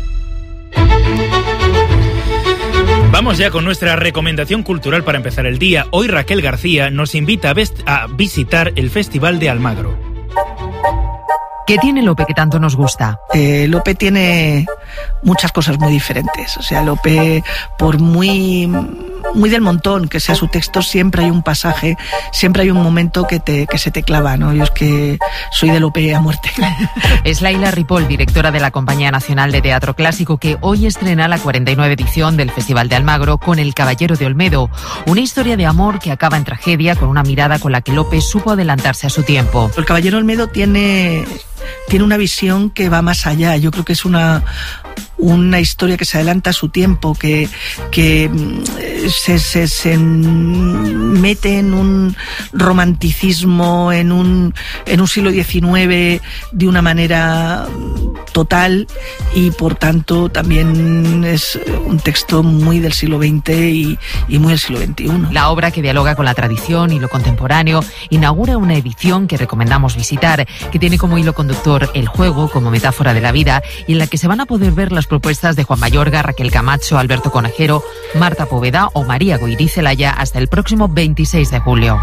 Vamos ya con nuestra recomendación cultural para empezar el día. Hoy Raquel García nos invita a, vest- a visitar el Festival de Almagro. ¿Qué tiene Lope que tanto nos gusta? Eh, Lope tiene muchas cosas muy diferentes. O sea, Lope, por muy, muy del montón que sea su texto, siempre hay un pasaje, siempre hay un momento que, te, que se te clava, ¿no? Yo es que soy de Lope a muerte. Es Laila Ripoll, directora de la Compañía Nacional de Teatro Clásico, que hoy estrena la cuarenta y nueve edición del Festival de Almagro con El Caballero de Olmedo, una historia de amor que acaba en tragedia con una mirada con la que Lope supo adelantarse a su tiempo. El Caballero de Olmedo tiene... tiene una visión que va más allá. Yo creo que es una una historia que se adelanta a su tiempo, que, que se, se, se mete en un romanticismo, en un, en un siglo diecinueve de una manera total, y por tanto también es un texto muy del siglo veinte y, y muy del siglo veintiuno. La obra, que dialoga con la tradición y lo contemporáneo, inaugura una edición que recomendamos visitar, que tiene como hilo conductor el juego como metáfora de la vida, y en la que se van a poder ver las propuestas de Juan Mayorga, Raquel Camacho, Alberto Conejero, Marta Poveda o María Goirí Celaya hasta el próximo veintiséis de julio.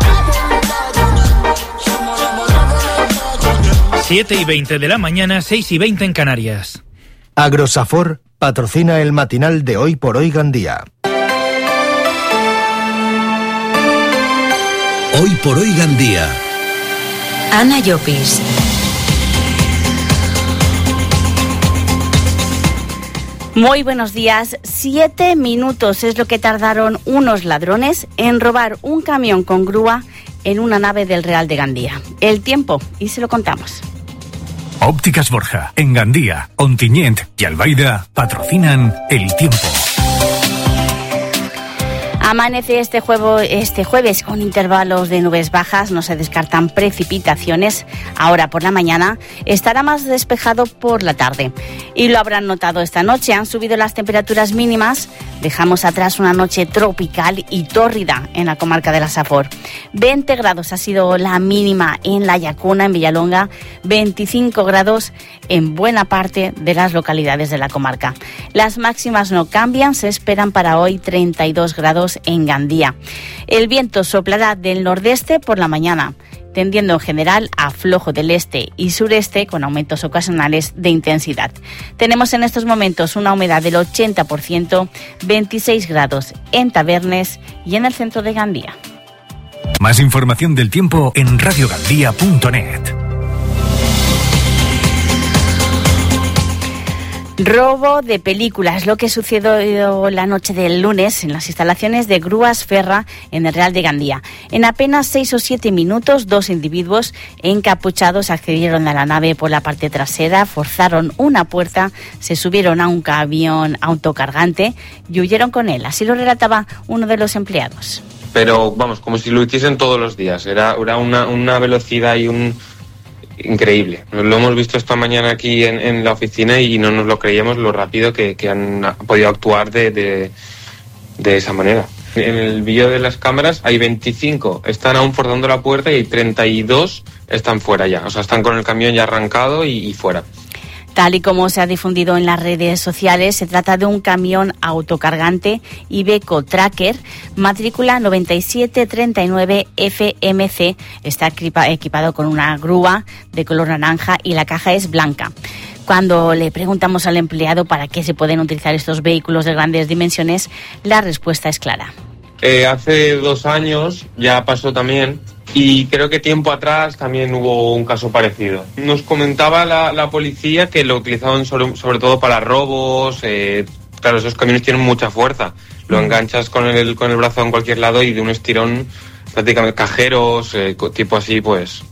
siete y veinte de la mañana, seis y veinte en Canarias. Agrosafor patrocina el matinal de Hoy por Hoy Gandía. Hoy por Hoy Gandía. Ana Llopis. Muy buenos días. Siete minutos es lo que tardaron unos ladrones en robar un camión con grúa en una nave del Real de Gandía. El tiempo, y se lo contamos. Ópticas Borja, en Gandía, Ontinyent y Albaida patrocinan el tiempo. Amanece este, juevo, este jueves con intervalos de nubes bajas, no se descartan precipitaciones. Ahora por la mañana estará más despejado por la tarde. Y lo habrán notado esta noche, han subido las temperaturas mínimas. Dejamos atrás una noche tropical y tórrida en la comarca de la Safor. veinte grados ha sido la mínima en La Llacuna, en Villalonga, veinticinco grados en buena parte de las localidades de la comarca. Las máximas no cambian, se esperan para hoy treinta y dos grados en Gandía. El viento soplará del nordeste por la mañana, tendiendo en general a flojo del este y sureste con aumentos ocasionales de intensidad. Tenemos en estos momentos una humedad del ochenta por ciento, veintiséis grados en Tabernes y en el centro de Gandía. Más información del tiempo en radio gandía punto net. Robo de películas, lo que sucedió la noche del lunes en las instalaciones de Grúas Ferra en el Real de Gandía. En apenas seis o siete minutos, dos individuos encapuchados accedieron a la nave por la parte trasera, forzaron una puerta, se subieron a un camión autocargante y huyeron con él. Así lo relataba uno de los empleados. Pero vamos, como si lo hiciesen todos los días. Era, era una, una velocidad y un... increíble. Lo hemos visto esta mañana aquí en, en la oficina y no nos lo creíamos lo rápido que, que han podido actuar de, de, de esa manera. En el vídeo de las cámaras hay veinticinco, están aún forzando la puerta y treinta y dos están fuera ya. O sea, están con el camión ya arrancado y, y fuera. Tal y como se ha difundido en las redes sociales, se trata de un camión autocargante Iveco Tracker, matrícula noventa y siete treinta y nueve F M C. Está equipado con una grúa de color naranja y la caja es blanca. Cuando le preguntamos al empleado para qué se pueden utilizar estos vehículos de grandes dimensiones, la respuesta es clara. Eh, hace dos años ya pasó también. Y creo que tiempo atrás también hubo un caso parecido. Nos comentaba la, la policía que lo utilizaban sobre, sobre todo para robos. Eh, claro, esos camiones tienen mucha fuerza. Lo enganchas con el, con el brazo en cualquier lado y de un estirón, prácticamente cajeros, eh, tipo así, pues...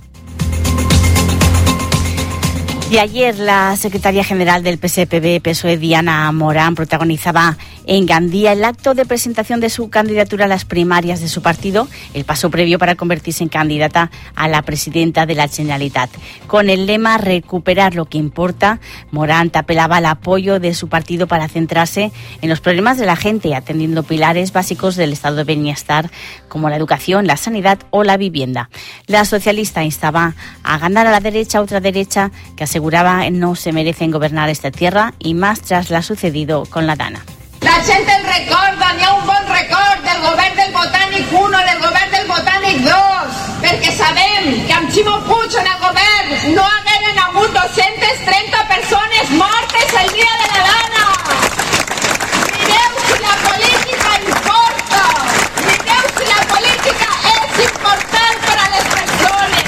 Y ayer la secretaria general del P S P B, P S O E, Diana Morán, protagonizaba en Gandía el acto de presentación de su candidatura a las primarias de su partido, el paso previo para convertirse en candidata a la presidenta de la Generalitat. Con el lema "Recuperar lo que importa", Morán apelaba al apoyo de su partido para centrarse en los problemas de la gente, atendiendo pilares básicos del estado de bienestar como la educación, la sanidad o la vivienda. La socialista instaba a ganar a la derecha, otra derecha que aseguraba no se merecen gobernar esta tierra, y más tras lo sucedido con la Dana. La gent el recorda, n'hi ha un bon record del govern del Botànic uno, del govern del Botànic dos, perquè sabem que amb Ximo Puig en el govern no hagueren hagut doscientas treinta persones mortes el dia de la Dana. Mireu si la política importa, mireu si la política és important per a les persones.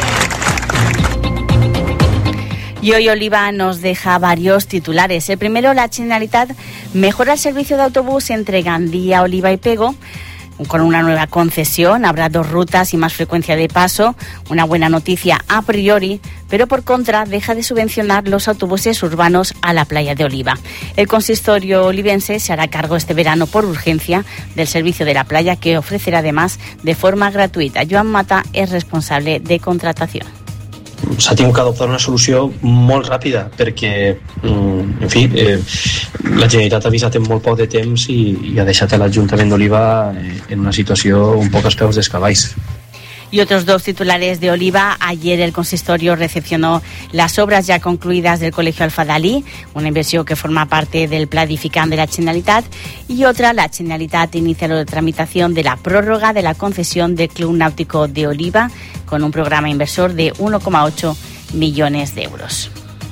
Y hoy Oliva nos deja varios titulares. El primero, la Generalitat mejora el servicio de autobús entre Gandía, Oliva y Pego. Con una nueva concesión habrá dos rutas y más frecuencia de paso, una buena noticia a priori, pero por contra deja de subvencionar los autobuses urbanos a la playa de Oliva. El consistorio olivense se hará cargo este verano por urgencia del servicio de la playa, que ofrecerá además de forma gratuita. Joan Mata es responsable de contratación. S'ha tingut que adoptar una solució molt ràpida perquè, en fi, eh, la Generalitat ha avisat en molt poc de temps i, i ha deixat l'Ajuntament d'Oliva en una situació un poc als peus dels cavalls. Y otros dos titulares de Oliva. Ayer el consistorio recepcionó las obras ya concluidas del Colegio Alfadalí, una inversión que forma parte del Planificant de la Generalitat, y otra, la Generalitat inicia la tramitación de la prórroga de la concesión del Club Náutico de Oliva con un programa inversor de uno coma ocho millones de euros.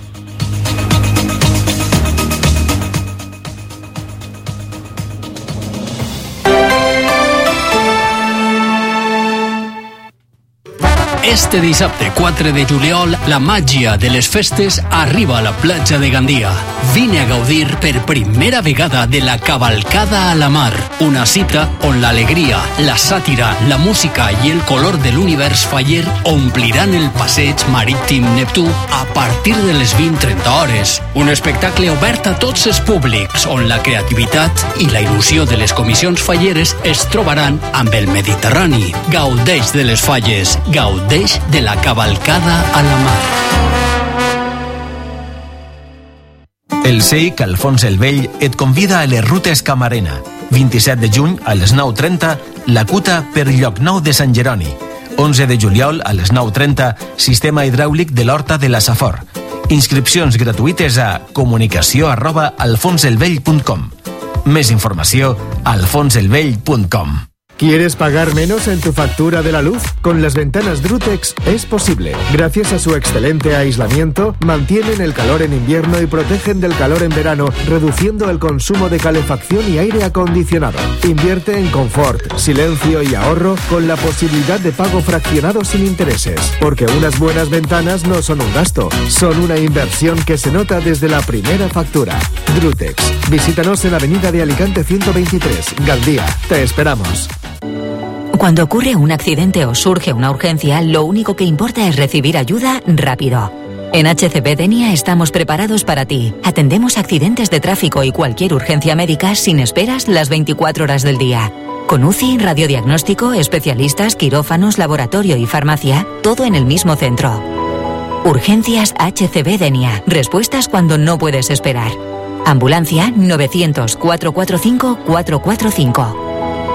Este dissabte quatre de juliol, la màgia de les festes arriba a la platja de Gandia. Vine a gaudir per primera vegada de la Cavalcada a la Mar, una cita on l'alegria, la sàtira, la música i el color de l'univers faller ompliran el passeig marítim Neptú a partir de les vint trenta hores. Un espectacle obert a tots els públics, on la creativitat i la il·lusió de les comissions falleres es trobaran amb el Mediterrani. Gaudeix de les falles, gaudeix de la Cavalcada a la Mar. El C I C Alfons el Vell et convida a les rutes Camarena. vint-i-set de juny a les nou trenta, la Cuta per Llocnou de Sant Jeroni. onze de juliol a les nou trenta, sistema hidràulic de l'Horta de la Safor. Inscripcions gratuïtes a comunicació arroba alfonselvell punt com. Més informació a alfonselvell punt com. ¿Quieres pagar menos en tu factura de la luz? Con las ventanas Drutex es posible. Gracias a su excelente aislamiento, mantienen el calor en invierno y protegen del calor en verano, reduciendo el consumo de calefacción y aire acondicionado. Invierte en confort, silencio y ahorro con la posibilidad de pago fraccionado sin intereses. Porque unas buenas ventanas no son un gasto, son una inversión que se nota desde la primera factura. Drutex. Visítanos en Avenida de Alicante ciento veintitrés, Gandía. Te esperamos. Cuando ocurre un accidente o surge una urgencia, lo único que importa es recibir ayuda rápido. En H C B Denia estamos preparados para ti. Atendemos accidentes de tráfico y cualquier urgencia médica sin esperas las veinticuatro horas del día. Con U C I, radiodiagnóstico, especialistas, quirófanos, laboratorio y farmacia, todo en el mismo centro. Urgencias H C B Denia. Respuestas cuando no puedes esperar. Ambulancia novecientos, cuatrocientos cuarenta y cinco, cuatrocientos cuarenta y cinco.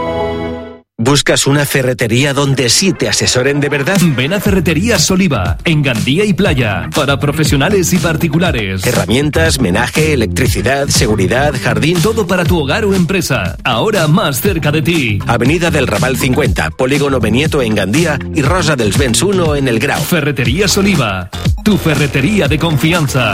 ¿Buscas una ferretería donde sí te asesoren de verdad? Ven a Ferreterías Oliva, en Gandía y Playa, para profesionales y particulares. Herramientas, menaje, electricidad, seguridad, jardín... Todo para tu hogar o empresa, ahora más cerca de ti. Avenida del Raval cincuenta, Polígono Benieto en Gandía y Rosa dels Vents uno en El Grau. Ferreterías Oliva, tu ferretería de confianza.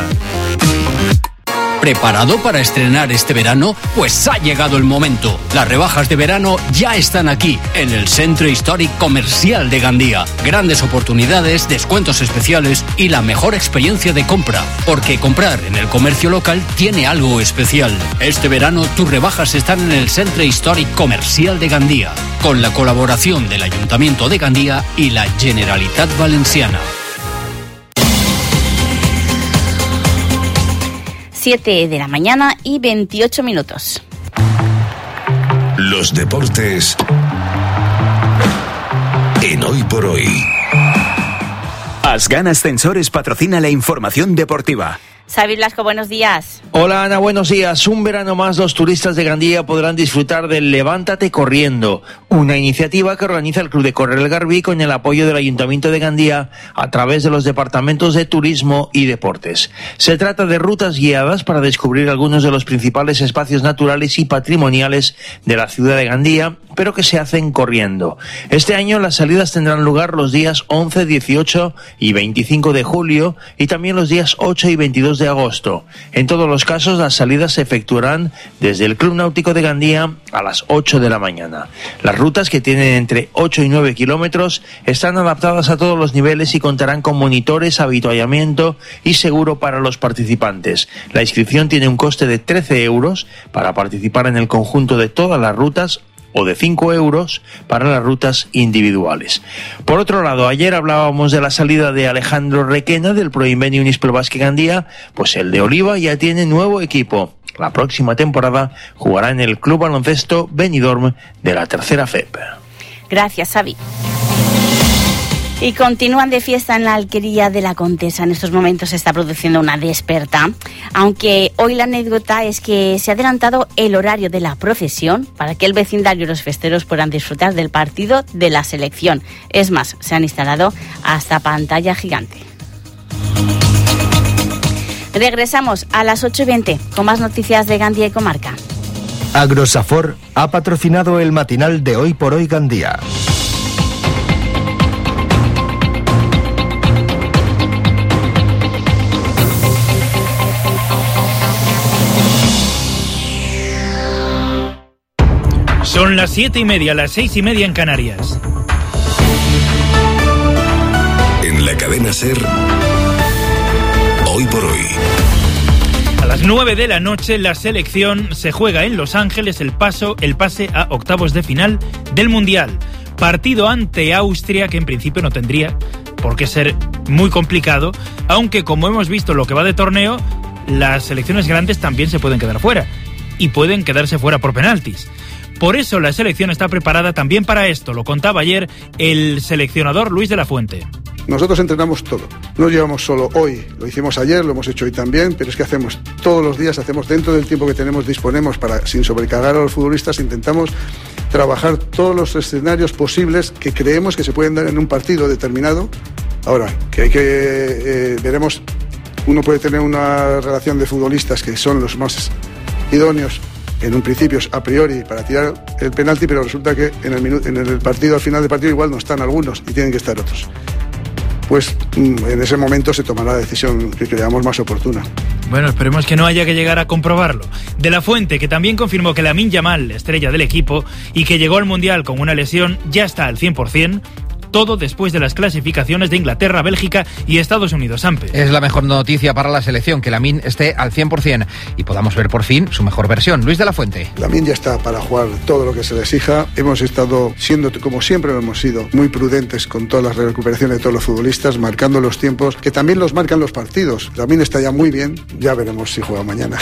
¿Preparado para estrenar este verano? Pues ha llegado el momento. Las rebajas de verano ya están aquí, en el Centro Históric Comercial de Gandía. Grandes oportunidades, descuentos especiales y la mejor experiencia de compra. Porque comprar en el comercio local tiene algo especial. Este verano tus rebajas están en el Centro Históric Comercial de Gandía, con la colaboración del Ayuntamiento de Gandía y la Generalitat Valenciana. siete de la mañana y veintiocho minutos. Los deportes en Hoy por Hoy. Asgan Ascensores patrocina la información deportiva. Xavi Blasco, buenos días. Hola Ana, buenos días. Un verano más los turistas de Gandía podrán disfrutar del Levántate Corriendo, una iniciativa que organiza el Club de Correr El Garbí con el apoyo del Ayuntamiento de Gandía a través de los departamentos de Turismo y Deportes. Se trata de rutas guiadas para descubrir algunos de los principales espacios naturales y patrimoniales de la ciudad de Gandía, pero que se hacen corriendo. Este año las salidas tendrán lugar los días once, dieciocho y veinticinco de julio y también los días ocho y veintidós de agosto. En todos los casos las salidas se efectuarán desde el Club Náutico de Gandía a las ocho de la mañana. Las rutas, que tienen entre ocho y nueve kilómetros, están adaptadas a todos los niveles y contarán con monitores, avituallamiento y seguro para los participantes. La inscripción tiene un coste de trece euros para participar en el conjunto de todas las rutas, o de cinco euros para las rutas individuales. Por otro lado, ayer hablábamos de la salida de Alejandro Requena del Proinveni Unispel Basque Gandía, pues el de Oliva ya tiene nuevo equipo. La próxima temporada jugará en el Club Baloncesto Benidorm de la tercera F E P. Gracias, Xavi. Y continúan de fiesta en la Alquería de la Contesa. En estos momentos se está produciendo una desperta, aunque hoy la anécdota es que se ha adelantado el horario de la procesión para que el vecindario y los festeros puedan disfrutar del partido de la selección. Es más, se han instalado hasta pantalla gigante. Regresamos a las ocho y veinte con más noticias de Gandía y comarca. Agrosafor ha patrocinado el matinal de Hoy por Hoy Gandía. Son las siete y media, las seis y media en Canarias. En la cadena SER, Hoy por Hoy. A las nueve de la noche la selección se juega en Los Ángeles el paso, el pase a octavos de final del Mundial. Partido ante Austria que en principio no tendría por qué ser muy complicado, aunque como hemos visto lo que va de torneo, las selecciones grandes también se pueden quedar fuera y pueden quedarse fuera por penaltis. Por eso la selección está preparada también para esto, lo contaba ayer el seleccionador Luis de la Fuente. Nosotros entrenamos todo, no llevamos solo hoy, lo hicimos ayer, lo hemos hecho hoy también, pero es que hacemos todos los días, hacemos dentro del tiempo que tenemos, disponemos para, sin sobrecargar a los futbolistas, intentamos trabajar todos los escenarios posibles que creemos que se pueden dar en un partido determinado. Ahora, que hay que, eh, veremos, uno puede tener una relación de futbolistas que son los más idóneos en un principio a priori para tirar el penalti, pero resulta que en el, minu- en el partido, al final del partido, igual no están algunos y tienen que estar otros. Pues en ese momento se tomará la decisión que creamos más oportuna. Bueno, esperemos que no haya que llegar a comprobarlo. De la Fuente, que también confirmó que Lamine Yamal, estrella del equipo, y que llegó al Mundial con una lesión, ya está al cien por ciento. Todo después de las clasificaciones de Inglaterra, Bélgica y Estados Unidos. Ampe. Es la mejor noticia para la selección, que Lamine esté al cien por ciento y podamos ver por fin su mejor versión. Luis de la Fuente. Lamine ya está para jugar todo lo que se le exija. Hemos estado siendo, como siempre lo hemos sido, muy prudentes con todas las recuperaciones de todos los futbolistas, marcando los tiempos, que también los marcan los partidos. Lamine está ya muy bien, ya veremos si juega mañana.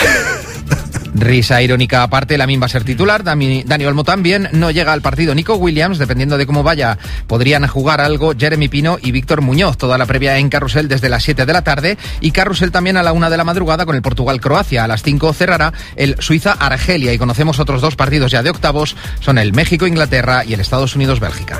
Risa irónica aparte, Lamine va a ser titular, Dani, Dani Olmo también, no llega al partido Nico Williams, dependiendo de cómo vaya, podrían jugar algo Jeremy Pino y Víctor Muñoz, toda la previa en Carrusel desde las siete de la tarde, y Carrusel también a la una de la madrugada con el Portugal-Croacia, a las cinco cerrará el Suiza-Argelia, y conocemos otros dos partidos ya de octavos, son el México-Inglaterra y el Estados Unidos-Bélgica.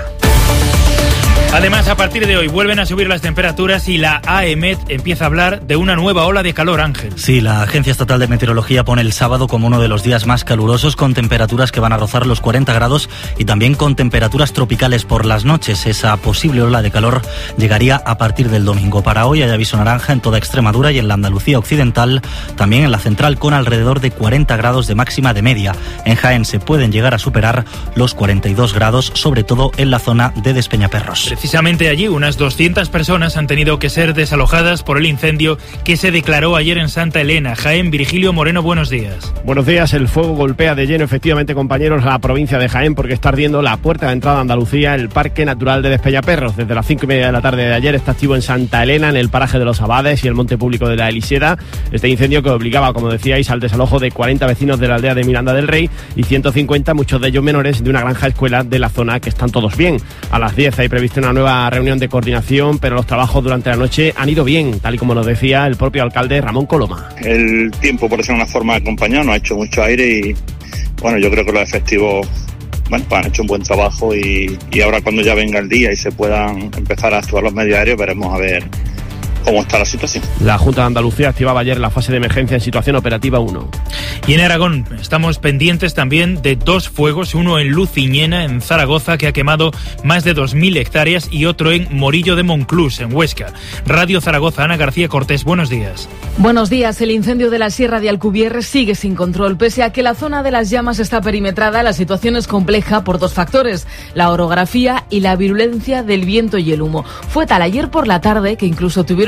Además, a partir de hoy vuelven a subir las temperaturas y la AEMET empieza a hablar de una nueva ola de calor, Ángel. Sí, la Agencia Estatal de Meteorología pone el sábado como uno de los días más calurosos, con temperaturas que van a rozar los cuarenta grados y también con temperaturas tropicales por las noches. Esa posible ola de calor llegaría a partir del domingo. Para hoy hay aviso naranja en toda Extremadura y en la Andalucía occidental, también en la central, con alrededor de cuarenta grados de máxima de media. En Jaén se pueden llegar a superar los cuarenta y dos grados, sobre todo en la zona de Despeñaperros. Precisamente allí unas doscientas personas han tenido que ser desalojadas por el incendio que se declaró ayer en Santa Elena. Jaén, Virgilio Moreno, buenos días. Buenos días. El fuego golpea de lleno, efectivamente, compañeros, a la provincia de Jaén, porque está ardiendo la puerta de entrada a Andalucía, el Parque Natural de Despeñaperros. Desde las cinco y media de la tarde de ayer está activo en Santa Elena, en el paraje de los Abades y el monte público de la Eliseda. Este incendio que obligaba, como decíais, al desalojo de cuarenta vecinos de la aldea de Miranda del Rey y ciento cincuenta, muchos de ellos menores, de una granja escuela de la zona, que están todos bien. A las diez hay prevista una nueva reunión de coordinación, pero los trabajos durante la noche han ido bien, tal y como nos decía el propio alcalde Ramón Coloma. El tiempo, por ser una forma de acompañar, nos ha hecho mucho aire y bueno, yo creo que los efectivos bueno, pues han hecho un buen trabajo y, y ahora cuando ya venga el día y se puedan empezar a actuar los medios aéreos, veremos a ver cómo está la situación. La Junta de Andalucía activaba ayer la fase de emergencia en situación operativa uno. Y en Aragón estamos pendientes también de dos fuegos, uno en Luciñena, en Zaragoza, que ha quemado más de dos mil hectáreas, y otro en Morillo de Monclús, en Huesca. Radio Zaragoza, Ana García Cortés, buenos días. Buenos días. El incendio de la Sierra de Alcubierre sigue sin control. Pese a que la zona de las llamas está perimetrada, la situación es compleja por dos factores: la orografía y la virulencia del viento y el humo. Fue tal ayer por la tarde que incluso tuvieron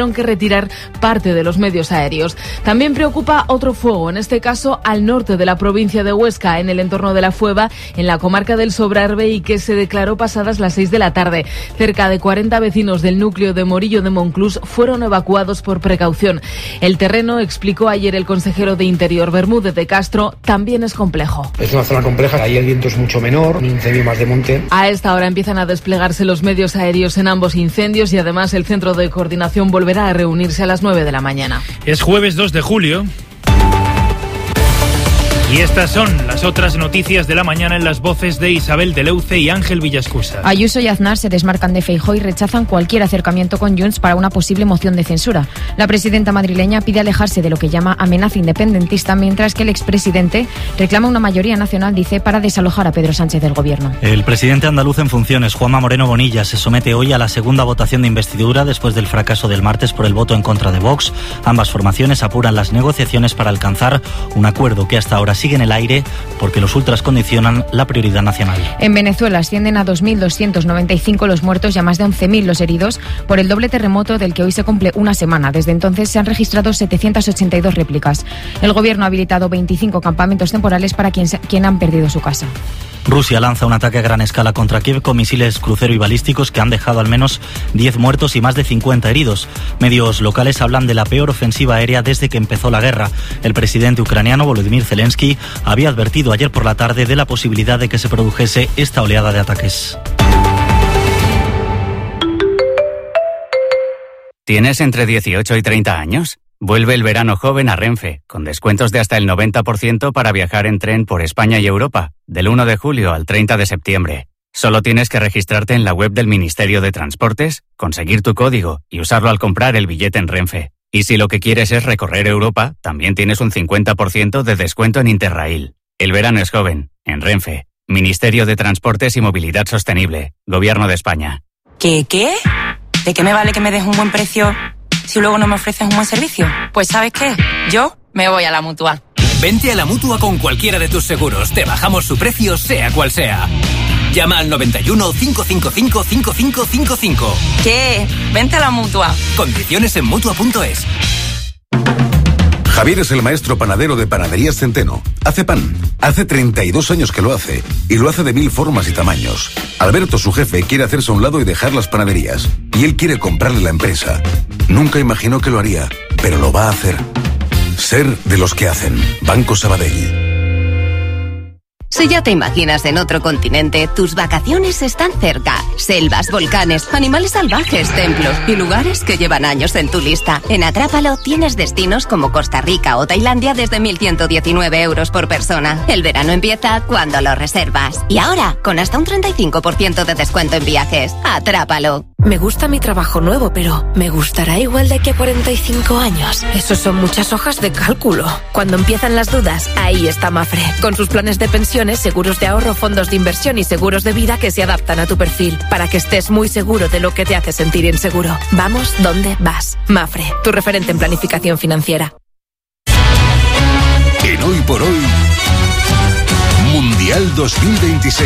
tuvieron que retirar parte de los medios aéreos. También preocupa otro fuego, en este caso al norte de la provincia de Huesca, en el entorno de La Fueva, en la comarca del Sobrarbe, y que se declaró pasadas las seis de la tarde. Cerca de cuarenta vecinos del núcleo de Morillo de Monclús fueron evacuados por precaución. El terreno, explicó ayer el consejero de Interior Bermúdez de Castro, también es complejo. Es una zona compleja, ahí el viento es mucho menor, un incendio más de monte. A esta hora empiezan a desplegarse los medios aéreos en ambos incendios y además el centro de coordinación volverá a reunirse a las nueve de la mañana. Es jueves dos de julio. Y estas son las otras noticias de la mañana en las voces de Isabel Deleuze y Ángel Villascusa. Ayuso y Aznar se desmarcan de Feijóo y rechazan cualquier acercamiento con Junts para una posible moción de censura. La presidenta madrileña pide alejarse de lo que llama amenaza independentista, mientras que el expresidente reclama una mayoría nacional, dice, para desalojar a Pedro Sánchez del gobierno. El presidente andaluz en funciones, Juanma Moreno Bonilla, se somete hoy a la segunda votación de investidura después del fracaso del martes por el voto en contra de Vox. Ambas formaciones apuran las negociaciones para alcanzar un acuerdo que hasta ahora sigue en el aire porque los ultras condicionan la prioridad nacional. En Venezuela ascienden a dos mil doscientos noventa y cinco los muertos y a más de once mil los heridos por el doble terremoto del que hoy se cumple una semana. Desde entonces se han registrado setecientas ochenta y dos réplicas. El gobierno ha habilitado veinticinco campamentos temporales para quien, quien han perdido su casa. Rusia lanza un ataque a gran escala contra Kiev con misiles crucero y balísticos que han dejado al menos diez muertos y más de cincuenta heridos. Medios locales hablan de la peor ofensiva aérea desde que empezó la guerra. El presidente ucraniano Volodymyr Zelensky había advertido ayer por la tarde de la posibilidad de que se produjese esta oleada de ataques. ¿Tienes entre dieciocho y treinta años? Vuelve el verano joven a Renfe, con descuentos de hasta el noventa por ciento para viajar en tren por España y Europa, del uno de julio al treinta de septiembre. Solo tienes que registrarte en la web del Ministerio de Transportes, conseguir tu código y usarlo al comprar el billete en Renfe. Y si lo que quieres es recorrer Europa, también tienes un cincuenta por ciento de descuento en Interrail. El verano es joven, en Renfe. Ministerio de Transportes y Movilidad Sostenible, Gobierno de España. ¿Qué qué? ¿De qué me vale que me des un buen precio si luego no me ofreces un buen servicio? Pues ¿sabes qué? Yo me voy a la Mutua. Vente a la Mutua con cualquiera de tus seguros. Te bajamos su precio, sea cual sea. Llama al noventa y uno, cinco cinco cinco, cinco cinco cinco cinco. ¿Qué? Vente a la Mutua. Condiciones en Mutua punto es. Javier es el maestro panadero de Panaderías Centeno. Hace pan. Hace treinta y dos años que lo hace. Y lo hace de mil formas y tamaños. Alberto, su jefe, quiere hacerse a un lado y dejar las panaderías. Y él quiere comprarle la empresa. Nunca imaginó que lo haría, pero lo va a hacer. Ser de los que hacen. Banco Sabadell. Si ya te imaginas en otro continente, tus vacaciones están cerca. Selvas, volcanes, animales salvajes, templos y lugares que llevan años en tu lista. En Atrápalo tienes destinos como Costa Rica o Tailandia desde mil ciento diecinueve euros por persona. El verano empieza cuando lo reservas. Y ahora, con hasta un treinta y cinco por ciento de descuento en viajes. Atrápalo. Me gusta mi trabajo nuevo, pero ¿me gustará igual de aquí a cuarenta y cinco años? Eso son muchas hojas de cálculo. Cuando empiezan las dudas, ahí está Mafre. Con sus planes de pensiones, seguros de ahorro, fondos de inversión y seguros de vida que se adaptan a tu perfil, para que estés muy seguro de lo que te hace sentir inseguro. Vamos donde vas. Mafre, tu referente en planificación financiera. En Hoy por Hoy, Mundial dos mil veintiséis.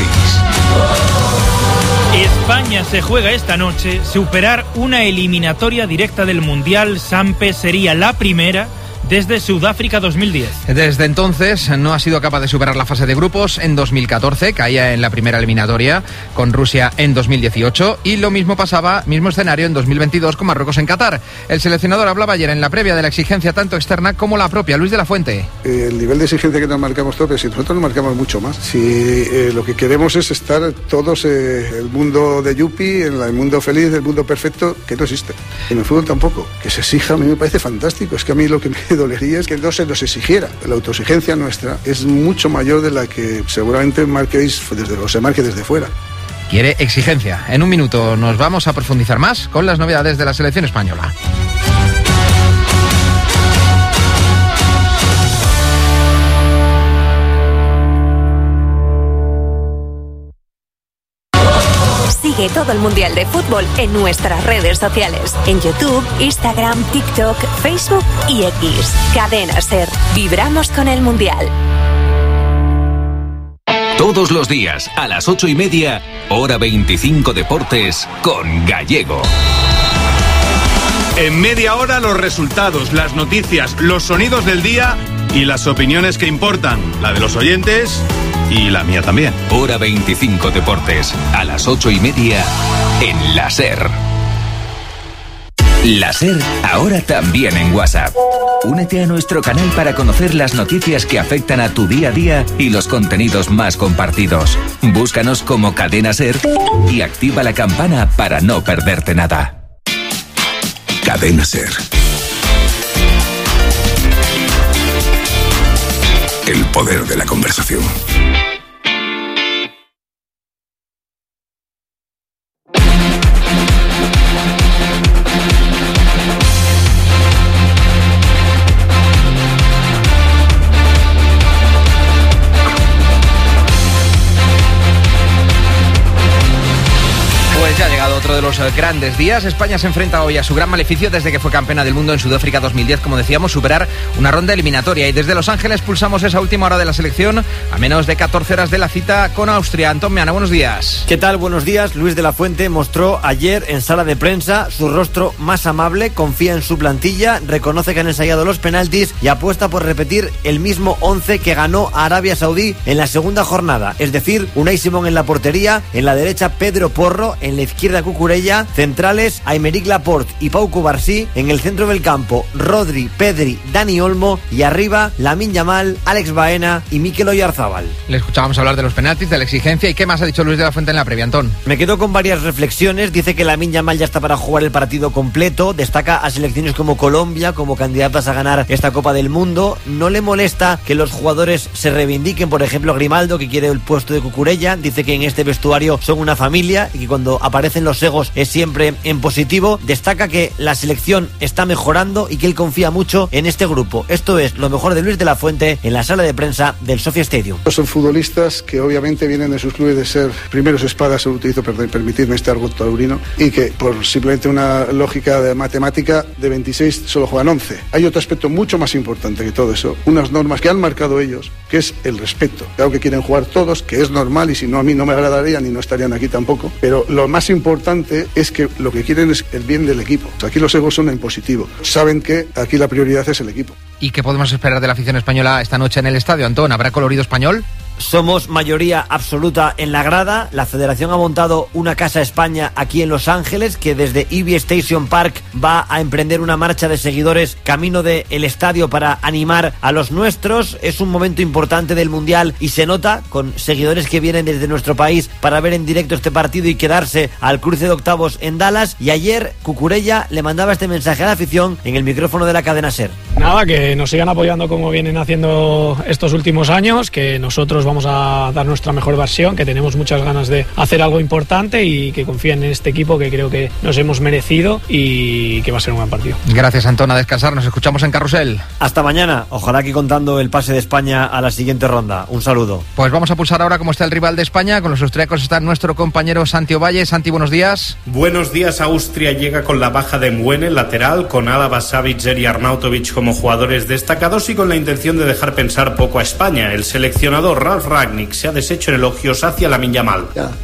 España se juega esta noche superar una eliminatoria directa del Mundial. Sampe sería la primera desde Sudáfrica dos mil diez. Desde entonces no ha sido capaz de superar la fase de grupos. En dos mil catorce caía en la primera eliminatoria con Rusia en dos mil dieciocho y lo mismo pasaba, mismo escenario en dos mil veintidós con Marruecos en Qatar. El seleccionador hablaba ayer en la previa de la exigencia tanto externa como la propia. Luis de la Fuente. Eh, el nivel de exigencia que nos marcamos todos, pero si nosotros nos marcamos mucho más. Si eh, lo que queremos es estar todos eh, el mundo de Yupi, en el mundo feliz, el mundo perfecto, que no existe. En el fútbol tampoco. Que se exija, a mí me parece fantástico. Es que a mí lo que me dolería es que no se nos exigiera. La autoexigencia nuestra es mucho mayor de la que seguramente marquéis desde, o se marque desde fuera. Quiere exigencia. En un minuto nos vamos a profundizar más con las novedades de la selección española. Sigue todo el Mundial de Fútbol en nuestras redes sociales. En YouTube, Instagram, TikTok, Facebook y X. Cadena SER. Vibramos con el Mundial. Todos los días, a las ocho y media, hora veinticinco Deportes, con Gallego. En media hora los resultados, las noticias, los sonidos del día y las opiniones que importan, la de los oyentes y la mía también. Hora veinticinco Deportes, a las ocho y media en la SER. La SER, ahora también en WhatsApp. Únete a nuestro canal para conocer las noticias que afectan a tu día a día y los contenidos más compartidos. Búscanos como Cadena SER y activa la campana para no perderte nada. Cadena SER. El poder de la conversación. Otro de los grandes días. España se enfrenta hoy a su gran maleficio desde que fue campeona del mundo en Sudáfrica dos mil diez, como decíamos, superar una ronda eliminatoria. Y desde Los Ángeles pulsamos esa última hora de la selección a menos de catorce horas de la cita con Austria. Antón Meana, buenos días. ¿Qué tal? Buenos días. Luis de la Fuente mostró ayer en sala de prensa su rostro más amable, confía en su plantilla, reconoce que han ensayado los penaltis y apuesta por repetir el mismo once que ganó a Arabia Saudí en la segunda jornada. Es decir, Unai Simón en la portería, en la derecha Pedro Porro, en la izquierda Cucurella, centrales Aymeric Laporte y Pau Cubarsí, en el centro del campo Rodri, Pedri, Dani Olmo y arriba Lamine Yamal, Alex Baena y Mikel Oyarzábal. Le escuchábamos hablar de los penaltis, de la exigencia y qué más ha dicho Luis de la Fuente en la previa, Antón. Me quedo con varias reflexiones. Dice que Lamine Yamal ya está para jugar el partido completo, destaca a selecciones como Colombia como candidatas a ganar esta Copa del Mundo. No le molesta que los jugadores se reivindiquen, por ejemplo Grimaldo, que quiere el puesto de Cucurella, dice que en este vestuario son una familia y que cuando aparecen los egos es siempre en positivo. Destaca que la selección está mejorando y que él confía mucho en este grupo. Esto es lo mejor de Luis de la Fuente en la sala de prensa del Sofia Stadium. Son futbolistas que obviamente vienen de sus clubes de ser primeros espadas, se utilizo, perdón, permitirme este argot taurino, y que por simplemente una lógica de matemática de veintiséis solo juegan once. Hay otro aspecto mucho más importante que todo eso, unas normas que han marcado ellos, que es el respeto. Claro que quieren jugar todos, que es normal, y si no a mí no me agradarían y no estarían aquí tampoco, pero lo más importante es que lo que quieren es el bien del equipo. Aquí los egos son en positivo. Saben que aquí la prioridad es el equipo. ¿Y qué podemos esperar de la afición española esta noche en el estadio, Antón? ¿Habrá colorido español? Somos mayoría absoluta en la grada. La federación ha montado una Casa España aquí en Los Ángeles, que desde E B Station Park va a emprender una marcha de seguidores camino del estadio para animar a los nuestros. Es un momento importante del Mundial y se nota con seguidores que vienen desde nuestro país para ver en directo este partido y quedarse al cruce de octavos en Dallas. Y ayer Cucurella le mandaba este mensaje a la afición en el micrófono de la cadena SER. Nada, que nos sigan apoyando como vienen haciendo estos últimos años, que nosotros vamos a dar nuestra mejor versión, que tenemos muchas ganas de hacer algo importante y que confíen en este equipo que creo que nos hemos merecido y que va a ser un buen partido. Gracias, Antón, a descansar, nos escuchamos en Carrusel. Hasta mañana, ojalá que contando el pase de España a la siguiente ronda. Un saludo. Pues vamos a pulsar ahora cómo está el rival de España. Con los austríacos está nuestro compañero Santi Ovalle. Santi, buenos días. Buenos días. Austria llega con la baja de Mwene, lateral, con Alaba, Savitzer y Arnautovic como jugadores destacados y con la intención de dejar pensar poco a España. El seleccionador Ralf Rangnick se ha deshecho en elogios hacia Lamine Yamal.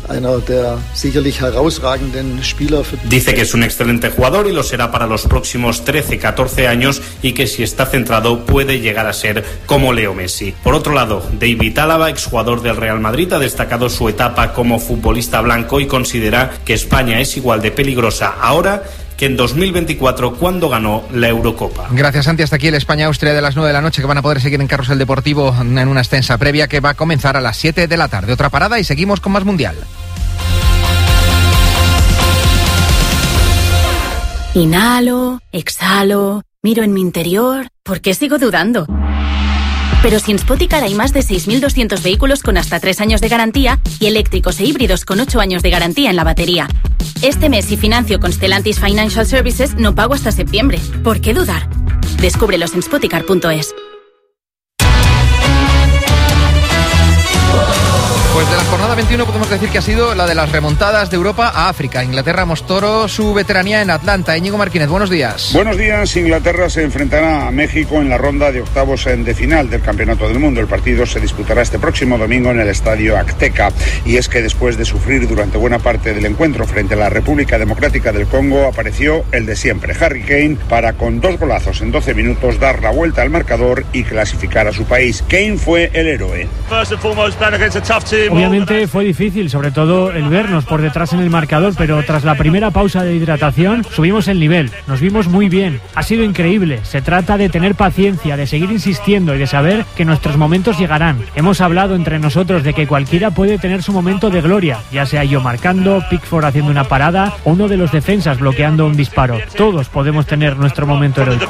Dice que es un excelente jugador y lo será para los próximos trece catorce años y que si está centrado puede llegar a ser como Leo Messi. Por otro lado, David Alaba, exjugador del Real Madrid, ha destacado su etapa como futbolista blanco y considera que España es igual de peligrosa ahora que en dos mil veinticuatro, cuando ganó la Eurocopa. Gracias, Santi. Hasta aquí el España-Austria de las nueve de la noche, que van a poder seguir en Carrusel Deportivo en una extensa previa que va a comenzar a las siete de la tarde. Otra parada y seguimos con más Mundial. Inhalo, exhalo, miro en mi interior. ¿Por qué sigo dudando? Pero si en Spoticar hay más de seis mil doscientos vehículos con hasta tres años de garantía y eléctricos e híbridos con ocho años de garantía en la batería. Este mes, si financio con Stellantis Financial Services, no pago hasta septiembre. ¿Por qué dudar? Descúbrelos en spoticar punto es. Pues de la jornada jornada veintiuno podemos decir que ha sido la de las remontadas de Europa a África. Inglaterra mostró su veteranía en Atlanta. Íñigo Martínez, buenos días. Buenos días. Inglaterra se enfrentará a México en la ronda de octavos de final del Campeonato del Mundo. El partido se disputará este próximo domingo en el Estadio Azteca. Y es que después de sufrir durante buena parte del encuentro frente a la República Democrática del Congo, apareció el de siempre, Harry Kane, para con dos golazos en doce minutos dar la vuelta al marcador y clasificar a su país. Kane fue el héroe. Obviamente fue difícil, sobre todo el vernos por detrás en el marcador, pero tras la primera pausa de hidratación subimos el nivel, nos vimos muy bien, ha sido increíble. Se trata de tener paciencia, de seguir insistiendo y de saber que nuestros momentos llegarán. Hemos hablado entre nosotros de que cualquiera puede tener su momento de gloria, ya sea yo marcando, Pickford haciendo una parada o uno de los defensas bloqueando un disparo. Todos podemos tener nuestro momento heroico.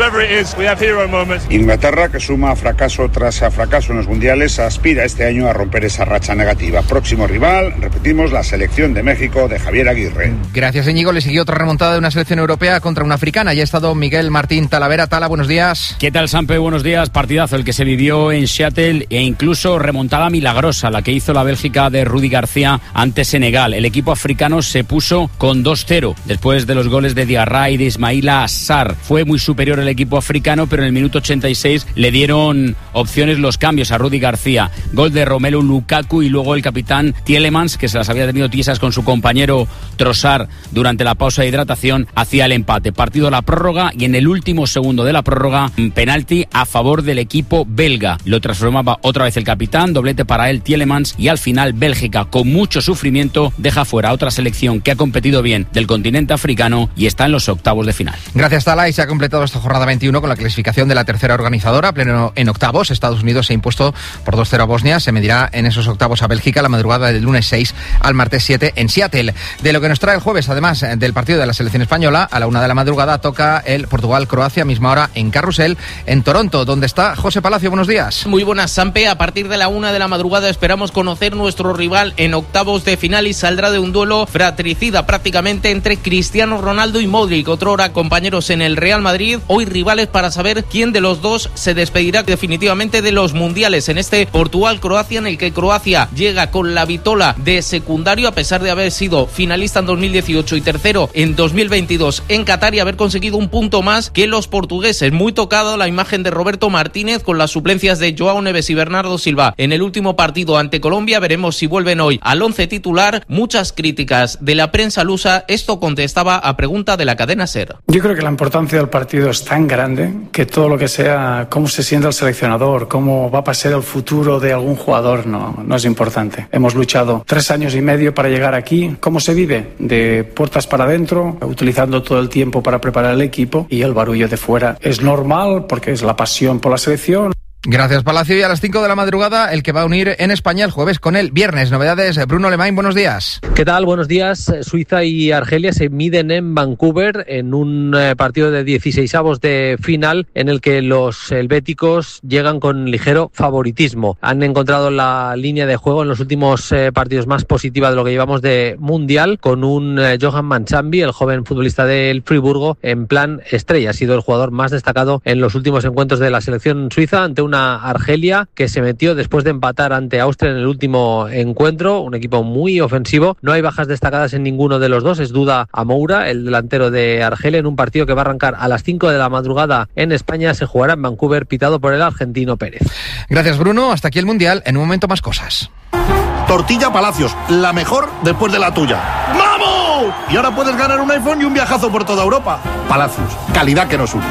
Inglaterra, que suma fracaso tras fracaso en los mundiales, aspira este año a romper esa racha negativa. Próximo rival, repetimos, la selección de México de Javier Aguirre. Gracias, Íñigo. Le siguió otra remontada de una selección europea contra una africana. Ya ha estado Miguel Martín Talavera. Tala, buenos días. ¿Qué tal, Sampe? Buenos días. Partidazo el que se vivió en Seattle e incluso remontada milagrosa, la que hizo la Bélgica de Rudy García ante Senegal. El equipo africano se puso con dos cero después de los goles de Diarra y de Ismaila Sarr. Fue muy superior el equipo africano, pero en el minuto ochenta y seis le dieron opciones los cambios a Rudy García. Gol de Romelu Lukaku y luego el capitán Tielemans, que se las había tenido tiesas con su compañero Trossard durante la pausa de hidratación, hacía el empate. Partido a la prórroga y en el último segundo de la prórroga, penalti a favor del equipo belga. Lo transformaba otra vez el capitán, doblete para él Tielemans, y al final Bélgica, con mucho sufrimiento, deja fuera a otra selección que ha competido bien del continente africano y está en los octavos de final. Gracias, Tala, y se ha completado esta jornada veintiuno con la clasificación de la tercera organizadora, pleno en octavos. Estados Unidos se ha impuesto por dos cero a Bosnia, se medirá en esos octavos a Bélgica la madrugada del lunes seis al martes siete en Seattle. De lo que nos trae el jueves, además del partido de la selección española, a la una de la madrugada toca el Portugal-Croacia, misma hora en Carrusel, en Toronto, donde está José Palacio. Buenos días. Muy buenas, Sampe. A partir de la una de la madrugada esperamos conocer nuestro rival en octavos de final y saldrá de un duelo fratricida prácticamente entre Cristiano Ronaldo y Modric, otrora compañeros en el Real Madrid, hoy rivales para saber quién de los dos se despedirá definitivamente de los mundiales en este Portugal-Croacia, en el que Croacia llega con la vitola de secundario a pesar de haber sido finalista en dos mil dieciocho y tercero en dos mil veintidós en Qatar y haber conseguido un punto más que los portugueses. Muy tocado la imagen de Roberto Martínez con las suplencias de Joao Neves y Bernardo Silva en el último partido ante Colombia. Veremos si vuelven hoy al once titular. Muchas críticas de la prensa lusa. Esto contestaba a pregunta de la cadena SER. Yo creo que la importancia del partido es tan grande que todo lo que sea cómo se siente el seleccionador, cómo va a pasar el futuro de algún jugador, no, no es importante. Hemos luchado tres años y medio para llegar aquí. ¿Cómo se vive? De puertas para adentro, utilizando todo el tiempo para preparar el equipo, y el barullo de fuera es normal porque es la pasión por la selección. Gracias, Palacio. Y a las cinco de la madrugada, el que va a unir en España el jueves con el viernes. Novedades, Bruno Lemain, buenos días. ¿Qué tal? Buenos días. Suiza y Argelia se miden en Vancouver en un eh, partido de dieciseisavos de final en el que los helvéticos llegan con ligero favoritismo. Han encontrado la línea de juego en los últimos eh, partidos más positiva de lo que llevamos de Mundial, con un eh, Johan Manchambi, el joven futbolista del Friburgo, en plan estrella. Ha sido el jugador más destacado en los últimos encuentros de la selección suiza ante un una Argelia que se metió después de empatar ante Austria en el último encuentro, un equipo muy ofensivo. No hay bajas destacadas en ninguno de los dos, es duda a Moura, el delantero de Argelia, en un partido que va a arrancar a las cinco de la madrugada en España. Se jugará en Vancouver, pitado por el argentino Pérez. Gracias, Bruno. Hasta aquí el Mundial. En un momento más cosas. Tortilla Palacios, la mejor después de la tuya. ¡Vamos! Y ahora puedes ganar un iPhone y un viajazo por toda Europa. Palacios, calidad que nos une.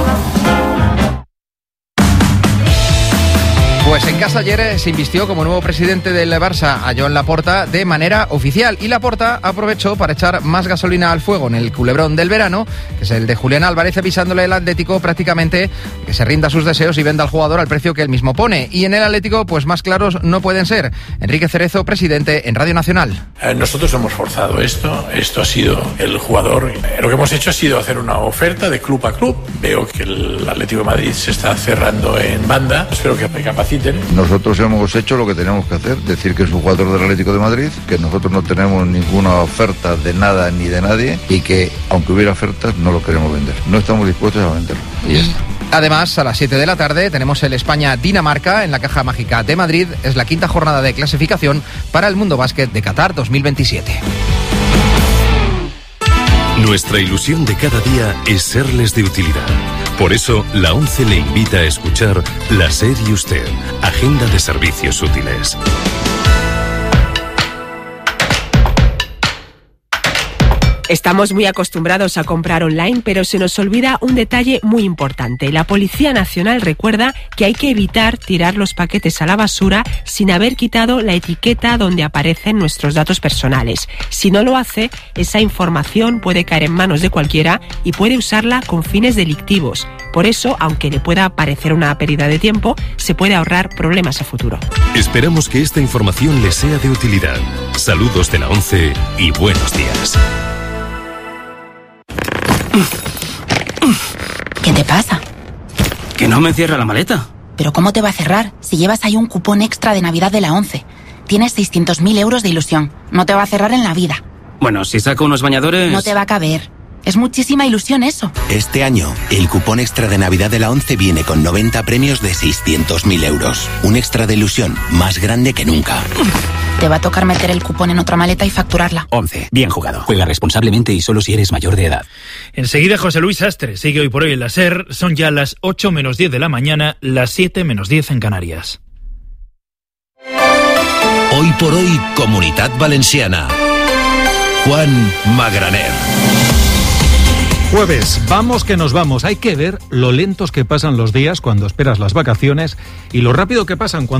Pues en casa ayer se invistió como nuevo presidente del Barça a Joan Laporta de manera oficial, y Laporta aprovechó para echar más gasolina al fuego en el culebrón del verano, que es el de Julián Álvarez, avisándole al Atlético prácticamente que se rinda a sus deseos y venda al jugador al precio que él mismo pone. Y en el Atlético, pues más claros no pueden ser. Enrique Cerezo, presidente en Radio Nacional. Eh, nosotros hemos forzado esto, esto ha sido el jugador. Lo que hemos hecho ha sido hacer una oferta de club a club. Veo que el Atlético de Madrid se está cerrando en banda. Espero que me capaciten. Nosotros hemos hecho lo que teníamos que hacer, decir que es un jugador del Atlético de Madrid, que nosotros no tenemos ninguna oferta de nada ni de nadie, y que aunque hubiera ofertas no lo queremos vender. No estamos dispuestos a venderlo. Y ya está. Además, a las siete de la tarde tenemos el España-Dinamarca en la Caja Mágica de Madrid. Es la quinta jornada de clasificación para el Mundo Básquet de Qatar dos mil veintisiete. Nuestra ilusión de cada día es serles de utilidad. Por eso, la ONCE le invita a escuchar La SER y Usted, Agenda de Servicios Útiles. Estamos muy acostumbrados a comprar online, pero se nos olvida un detalle muy importante. La Policía Nacional recuerda que hay que evitar tirar los paquetes a la basura sin haber quitado la etiqueta donde aparecen nuestros datos personales. Si no lo hace, esa información puede caer en manos de cualquiera y puede usarla con fines delictivos. Por eso, aunque le pueda parecer una pérdida de tiempo, se puede ahorrar problemas a futuro. Esperamos que esta información les sea de utilidad. Saludos de la ONCE y buenos días. ¿Qué te pasa? Que no me cierra la maleta. ¿Pero cómo te va a cerrar si llevas ahí un cupón extra de Navidad de la ONCE? Tienes seiscientos mil euros de ilusión. No te va a cerrar en la vida. Bueno, si saco unos bañadores... No te va a caber. Es muchísima ilusión eso. Este año, el cupón extra de Navidad de la ONCE viene con noventa premios de seiscientos mil euros. Un extra de ilusión más grande que nunca. Te va a tocar meter el cupón en otra maleta y facturarla. ONCE. Bien jugado. Juega responsablemente y solo si eres mayor de edad. Enseguida José Luis Astre sigue hoy por hoy en la SER. Son ya las ocho menos diez de la mañana, las siete menos diez en Canarias. Hoy por hoy, Comunitat Valenciana. Juan Magraner. Jueves, vamos que nos vamos. Hay que ver lo lentos que pasan los días cuando esperas las vacaciones y lo rápido que pasan cuando